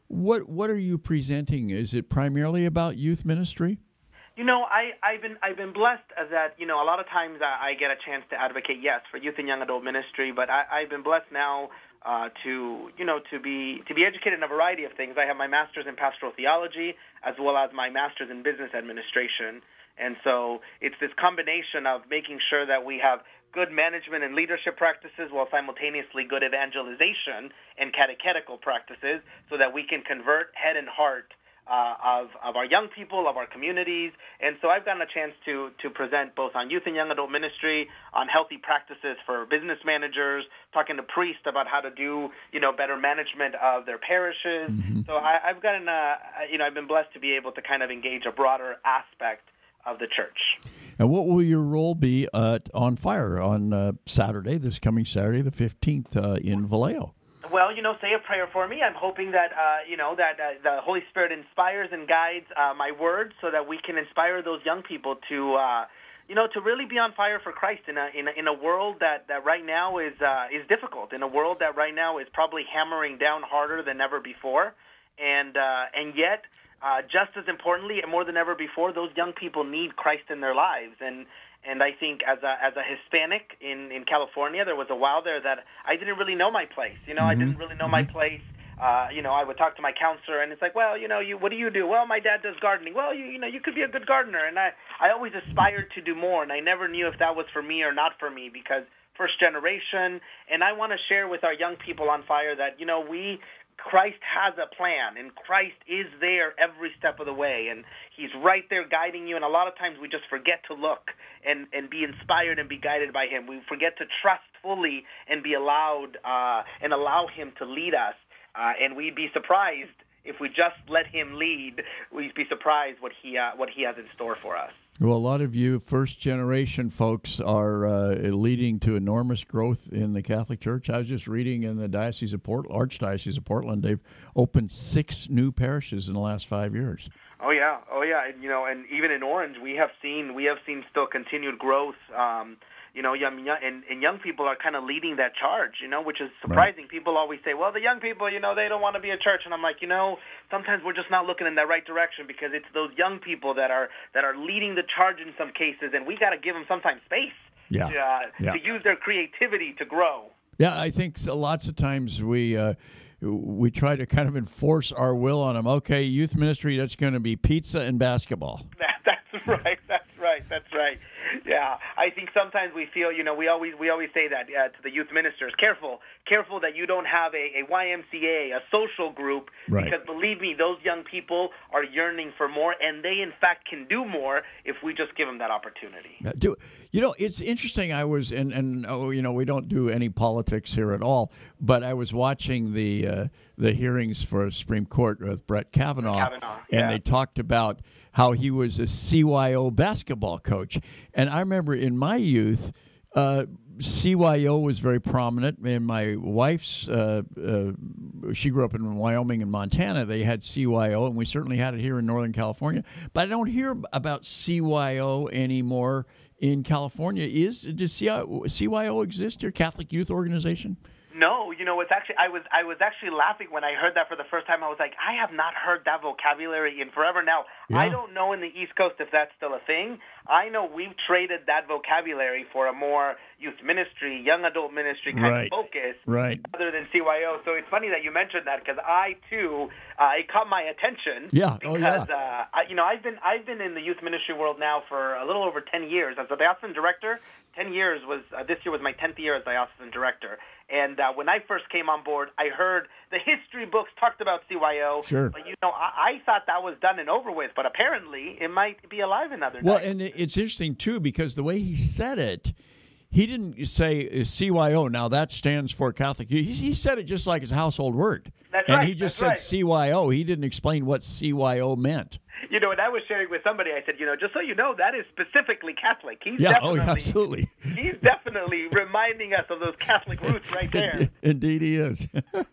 What What are you presenting? Is it primarily about youth ministry? You know, I, I've been I've been blessed that, you know, a lot of times I, I get a chance to advocate, yes, for youth and young adult ministry, but I, I've been blessed now uh, to, you know, to be to be educated in a variety of things. I have my master's in pastoral theology as well as my master's in business administration. And so it's this combination of making sure that we have good management and leadership practices while simultaneously good evangelization and catechetical practices so that we can convert head and heart Uh, of, of our young people, of our communities. And so I've gotten a chance to to present both on youth and young adult ministry, on healthy practices for business managers, talking to priests about how to do, you know, better management of their parishes. Mm-hmm. So I, I've gotten, uh, you know, I've been blessed to be able to kind of engage a broader aspect of the church. And what will your role be uh, on Fire on uh, Saturday, this coming Saturday, the fifteenth, uh, in Vallejo? Well, you know, say a prayer for me. I'm hoping that, uh, you know, that uh, the Holy Spirit inspires and guides uh, my words so that we can inspire those young people to, uh, you know, to really be on fire for Christ in a in a, in a world that, that right now is uh, is difficult, in a world that right now is probably hammering down harder than ever before. And, uh, and yet, uh, just as importantly and more than ever before, those young people need Christ in their lives. And And I think as a as a Hispanic in, in California, there was a while there that I didn't really know my place. You know, mm-hmm. I didn't really know mm-hmm. my place. Uh, you know, I would talk to my counselor, and it's like, well, you know, you what do you do? Well, my dad does gardening. Well, you you know, you could be a good gardener. And I, I always aspired to do more, and I never knew if that was for me or not for me because first generation. And I want to share with our young people on Fire that, you know, we Christ has a plan, and Christ is there every step of the way, and he's right there guiding you, and a lot of times we just forget to look and, and be inspired and be guided by him. We forget to trust fully and be allowed uh, and allow him to lead us, uh, and we'd be surprised if we just let him lead. We'd be surprised what he uh, what he has in store for us. Well, a lot of you first-generation folks are uh, leading to enormous growth in the Catholic Church. I was just reading in the Diocese of Port, Archdiocese of Portland, they've opened six new parishes in the last five years. Oh yeah, oh yeah, and, you know, and even in Orange, we have seen we have seen still continued growth. Um, you know, young, and, and young people are kind of leading that charge, you know, which is surprising. Right. People always say, well, the young people, you know, they don't want to be a church. And I'm like, you know, sometimes we're just not looking in the right direction because it's those young people that are that are leading the charge in some cases, and we got to give them sometimes space yeah. To, uh, yeah. to use their creativity to grow. Yeah, I think lots of times we uh, we try to kind of enforce our will on them. Okay, youth ministry, that's going to be pizza and basketball. That, that's right. That's right. That's right. Yeah, I think sometimes we feel, you know, we always we always say that uh, to the youth ministers, careful, careful that you don't have a, a Y M C A, a social group, right. Because believe me, those young people are yearning for more, and they in fact can do more if we just give them that opportunity. Do you know? It's interesting. I was and and oh, you know, we don't do any politics here at all, but I was watching the uh, the hearings for Supreme Court with Brett Kavanaugh, Kavanaugh and yeah. they talked about how he was a C Y O basketball coach. And I remember in my youth, uh, C Y O was very prominent. And my wife's, uh, uh, she grew up in Wyoming and Montana. They had C Y O, and we certainly had it here in Northern California. But I don't hear about C Y O anymore in California. Is does C Y O exist, your Catholic Youth Organization? No, you know, it's actually I was I was actually laughing when I heard that for the first time. I was like, I have not heard that vocabulary in forever. Now, yeah. I don't know in the East Coast if that's still a thing. I know we've traded that vocabulary for a more youth ministry, young adult ministry kind right. of focus, right. rather than C Y O. So it's funny that you mentioned that because I too uh, it caught my attention. Yeah, because, oh yeah. Uh, I, you know, I've been I've been in the youth ministry world now for a little over ten years as a diocesan director. Ten years was uh, this year was my tenth year as diocesan director. And uh, when I first came on board, I heard the history books talked about C Y O. Sure. But, you know, I, I thought that was done and over with. But apparently it might be alive another day. Well, and it's interesting, too, because the way he said it, he didn't say C Y O. Now, that stands for Catholic Youth. He, he said it just like his household word. That's and right. he just that's said right. C Y O. He didn't explain what C Y O meant. You know, and I was sharing with somebody, I said, you know, just so you know, that is specifically Catholic. He's yeah, definitely, oh, absolutely. He's definitely reminding us of those Catholic roots right there. Indeed he is.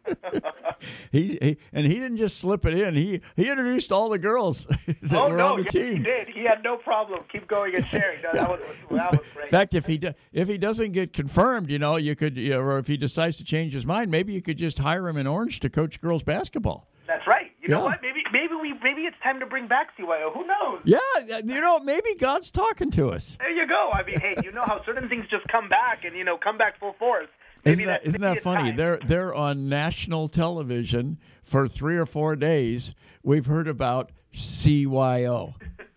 he, he And he didn't just slip it in. He he introduced all the girls that oh, were no, on the yes, team. he did. He had no problem. Keep going and sharing. No, that, was, that was great. In fact, if he do, if he doesn't get confirmed, you know, you could, you know, or if he decides to change his mind, maybe you could just hire him in Orange to coach girls basketball. That's right. You know Yeah. what? Maybe maybe we maybe it's time to bring back C Y O. Who knows? Yeah, you know, maybe God's talking to us. There you go. I mean, hey, you know how certain things just come back and, you know, come back full force. Maybe Isn't that, isn't maybe that it's funny? time. They're they're on national television for three or four days. We've heard about C Y O.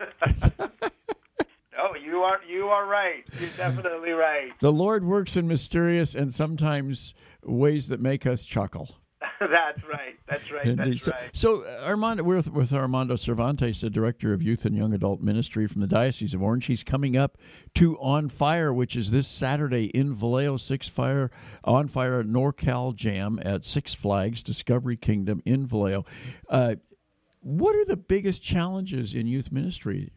Oh, you are you are right. You're definitely right. The Lord works in mysterious and sometimes ways that make us chuckle. That's right. That's right. Indeed. That's so, right. so Armando, we're with, with Armando Cervantes, the Director of Youth and Young Adult Ministry from the Diocese of Orange. He's coming up to On Fire, which is this Saturday in Vallejo, Six Fire, On Fire NorCal Jam at Six Flags, Discovery Kingdom in Vallejo. Uh, what are the biggest challenges in youth ministry?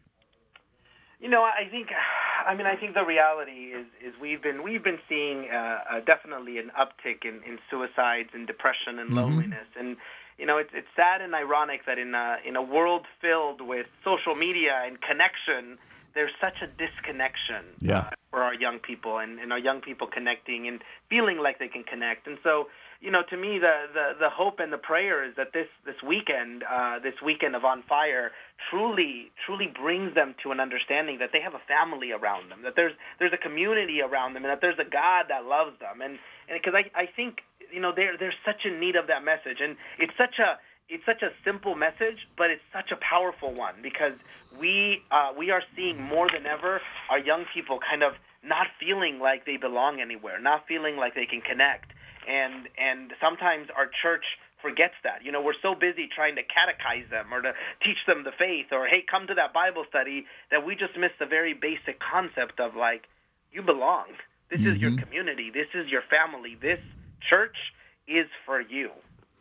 You know, I think, I mean, I think the reality is, is we've been we've been seeing uh, uh, definitely an uptick in, in suicides and depression and loneliness, and you know, it's it's sad and ironic that in a, in a world filled with social media and connection, there's such a disconnection Yeah. uh, for our young people, and, and our young people connecting and feeling like they can connect, and so. You know, to me, the, the, the hope and the prayer is that this this weekend, uh, this weekend of On Fire, truly truly brings them to an understanding that they have a family around them, that there's there's a community around them, and that there's a God that loves them. And and because I, I think you know they're they're such in need of that message, and it's such a it's such a simple message, but it's such a powerful one because we uh, we are seeing more than ever our young people kind of not feeling like they belong anywhere, not feeling like they can connect. And and sometimes our church forgets that. You know, we're so busy trying to catechize them or to teach them the faith or, hey, come to that Bible study that we just miss the very basic concept of, like, you belong. This mm-hmm. is your community. This is your family. This church is for you.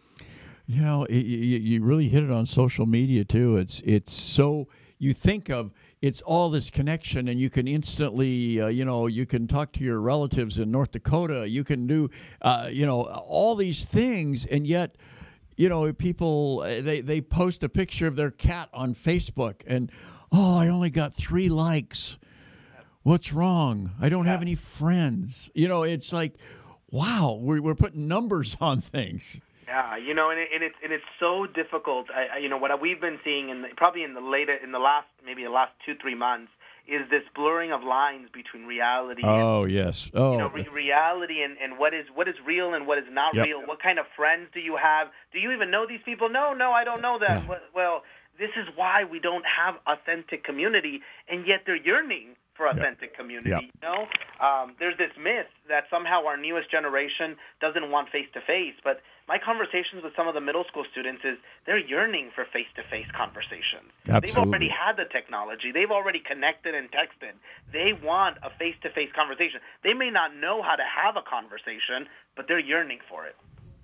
You know, it, you, you really hit it on social media, too. It's, it's so, you think of, it's all this connection, and you can instantly, uh, you know, you can talk to your relatives in North Dakota. You can do, uh, you know, all these things, and yet, you know, people, they, they post a picture of their cat on Facebook, and, oh, I only got three likes. What's wrong? I don't yeah. have any friends. You know, it's like, wow, we're, we're putting numbers on things. Yeah, you know, and, it, and it's and it's so difficult. I, I, you know, what we've been seeing in the, probably in the later in the last maybe the last two three months is this blurring of lines between reality. Oh and, yes, oh you know, re- reality and, and what is what is real and what is not yep. real. What kind of friends do you have? Do you even know these people? No, no, I don't know them. Yeah. Well, this is why we don't have authentic community, and yet they're yearning for authentic yep. community. Yep. You know, um, there's this myth that somehow our newest generation doesn't want face-to-face, but my conversations with some of the middle school students is they're yearning for face-to-face conversations. Absolutely. They've already had the technology. They've already connected and texted. They want a face-to-face conversation. They may not know how to have a conversation, but they're yearning for it.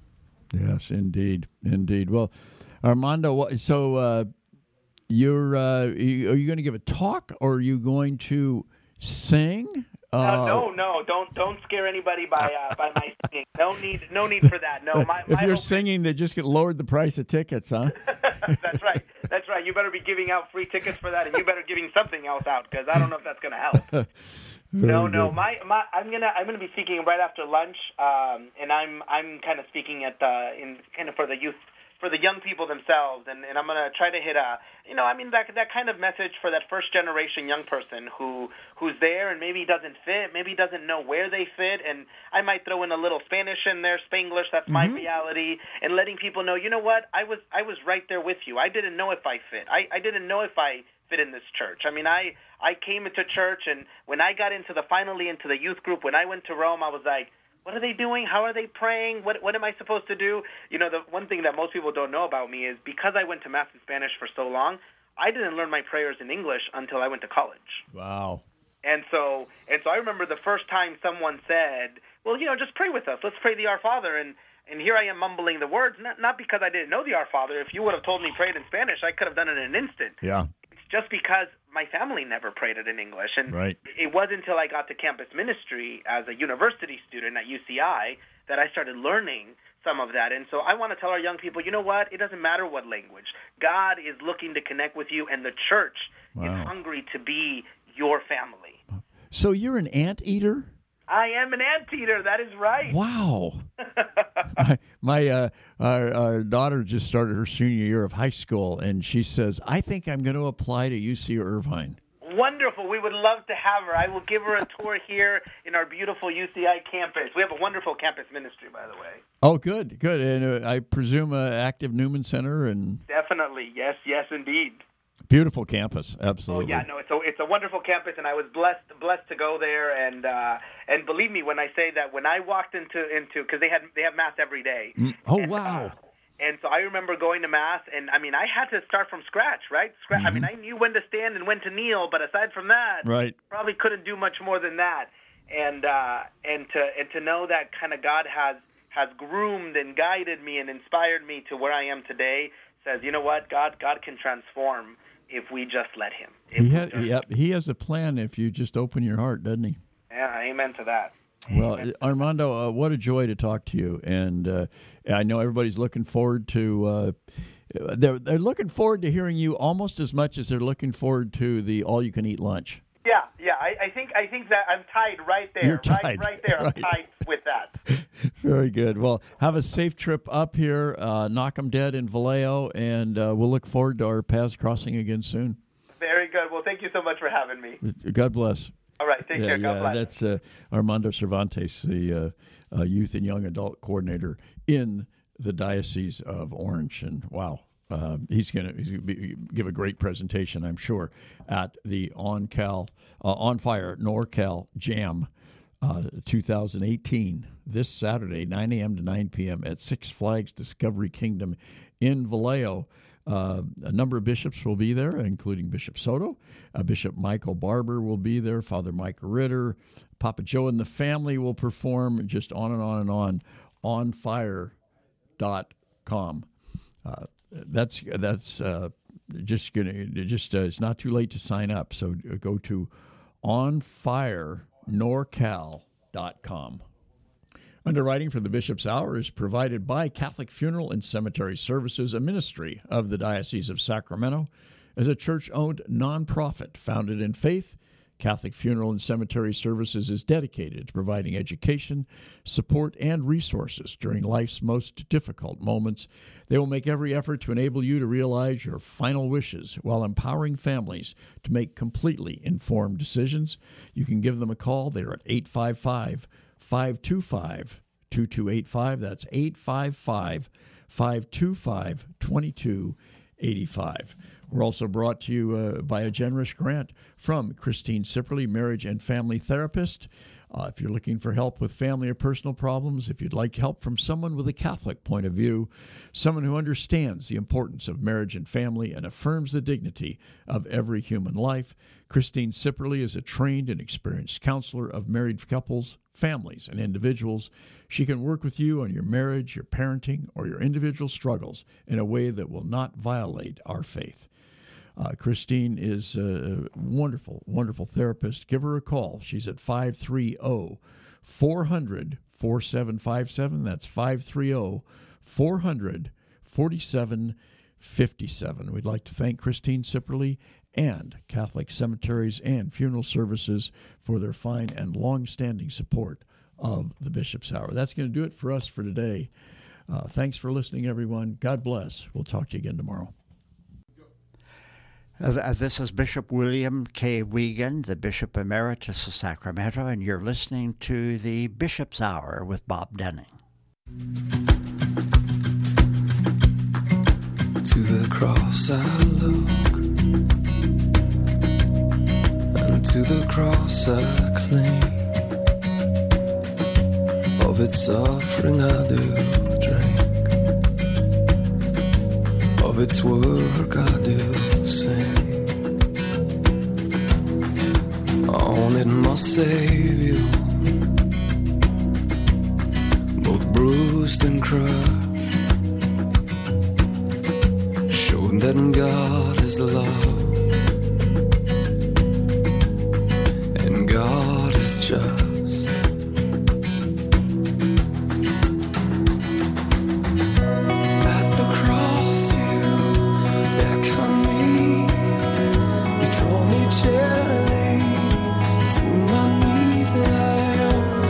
Yes, indeed. Indeed. Well, Armando, so uh, you're uh, are you going to give a talk, or are you going to sing? Uh, uh, no, no, don't don't scare anybody by uh, by my singing. No need, no need for that. No, my, if my you're hope singing, they just get lowered the price of tickets, huh? That's right. That's right. You better be giving out free tickets for that, and you better giving something else out because I don't know if that's going to help. no, no. Good. My, my, I'm gonna I'm gonna be speaking right after lunch, um, and I'm I'm kind of speaking at the in kind of for the youth. For the young people themselves, and, and I'm going to try to hit a, you know, I mean, that that kind of message for that first-generation young person who who's there and maybe doesn't fit, maybe doesn't know where they fit, and I might throw in a little Spanish in there, Spanglish, that's my mm-hmm. reality, and letting people know, you know what, I was I was right there with you. I didn't know if I fit. I, I didn't know if I fit in this church. I mean, I, I came into church, and when I got into the, finally into the youth group, when I went to Rome, I was like, what are they doing? How are they praying? What what am I supposed to do? You know, the one thing that most people don't know about me is because I went to Mass in Spanish for so long, I didn't learn my prayers in English until I went to college. Wow. And so and so I remember the first time someone said, well, you know, just pray with us. Let's pray the Our Father. And, and here I am mumbling the words, not, not because I didn't know the Our Father. If you would have told me pray it in Spanish, I could have done it in an instant. Yeah. It's just because my family never prayed it in English. And right. it wasn't until I got to campus ministry as a university student at U C I that I started learning some of that. And so I want to tell our young people, you know what? It doesn't matter what language. God is looking to connect with you, and the church wow. is hungry to be your family. So you're an anteater? I am an anteater. That is right. Wow. my my uh, our, our daughter just started her senior year of high school, and she says, I think I'm going to apply to U C Irvine. Wonderful. We would love to have her. I will give her a tour here in our beautiful U C I campus. We have a wonderful campus ministry, by the way. Oh, good, good. And uh, I presume uh, active Newman Center and definitely, yes, yes, indeed. Beautiful campus, absolutely. Oh yeah, no, it's a it's a wonderful campus, and I was blessed blessed to go there. And uh, and believe me when I say that, when I walked into into because they had they have mass every day. Mm. Oh and, wow. Uh, and so I remember going to mass, and I mean I had to start from scratch, right? Scratch. Mm-hmm. I mean I knew when to stand and when to kneel, but aside from that, right, probably couldn't do much more than that. And uh, and to and to know that kind of God has has groomed and guided me and inspired me to where I am today says, you know what, God God can transform. If we just let him. He has, yep, he has a plan if you just open your heart, doesn't he? Yeah, amen to that. Well, amen. Armando, uh, what a joy to talk to you. And uh, I know everybody's looking forward to, uh, they're, they're looking forward to hearing you almost as much as they're looking forward to the all-you-can-eat lunch. Yeah, yeah, I, I think I think that I'm tied right there. You're tied. Right, right there, right. I'm tied with that. Very good. Well, have a safe trip up here. Uh, knock 'em dead in Vallejo, and uh, we'll look forward to our paths crossing again soon. Very good. Well, thank you so much for having me. God bless. All right, take yeah, care. God yeah, bless. That's uh, Armando Cervantes, the uh, uh, Youth and Young Adult Coordinator in the Diocese of Orange. And wow. Uh, he's going to give a great presentation, I'm sure, at the On Cal, uh, On Fire NorCal Jam uh, two thousand eighteen this Saturday, nine a.m. to nine p.m. at Six Flags Discovery Kingdom in Vallejo. Uh, a number of bishops will be there, including Bishop Soto. Uh, Bishop Michael Barber will be there. Father Mike Ritter, Papa Joe and the family will perform. Just on and on and on. on fire dot com. Uh, That's that's uh, just gonna just uh, it's not too late to sign up. So go to on fire norcal dot com. Underwriting for the Bishop's Hour is provided by Catholic Funeral and Cemetery Services, a ministry of the Diocese of Sacramento, as a church-owned nonprofit founded in faith. Catholic Funeral and Cemetery Services is dedicated to providing education, support, and resources during life's most difficult moments. They will make every effort to enable you to realize your final wishes while empowering families to make completely informed decisions. You can give them a call. They're at eight five five, five two five, two two eight five. That's eight five five, five two five, two two eight five. We're also brought to you uh, by a generous grant from Christine Sipperly, marriage and family therapist. Uh, if you're looking for help with family or personal problems, if you'd like help from someone with a Catholic point of view, someone who understands the importance of marriage and family and affirms the dignity of every human life, Christine Sipperly is a trained and experienced counselor of married couples, families, and individuals. She can work with you on your marriage, your parenting, or your individual struggles in a way that will not violate our faith. Uh, Christine is a wonderful, wonderful therapist. Give her a call. She's at five three zero, four hundred, forty-seven fifty-seven. That's five three zero, four hundred, forty-seven fifty-seven. We'd like to thank Christine Sipperly and Catholic Cemeteries and Funeral Services for their fine and long-standing support of the Bishop's Hour. That's going to do it for us for today. Uh, thanks for listening, everyone. God bless. We'll talk to you again tomorrow. Uh, this is Bishop William K. Wiegand, the Bishop Emeritus of Sacramento, and you're listening to the Bishop's Hour with Bob Dunning. To the cross I look, and to the cross I cling. Of its suffering I do drink, of its work I do sing. On it my Savior, both bruised and crushed, showed that God is love and God is just. Gently to my knees and I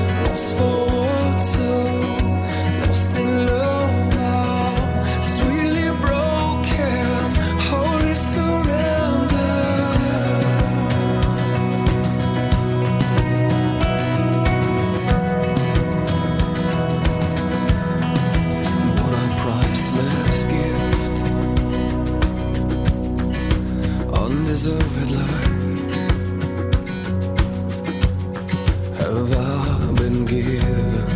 undeserved life have I been given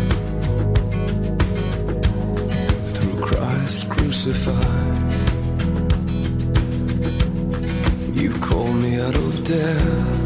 through Christ crucified. You've called me out of death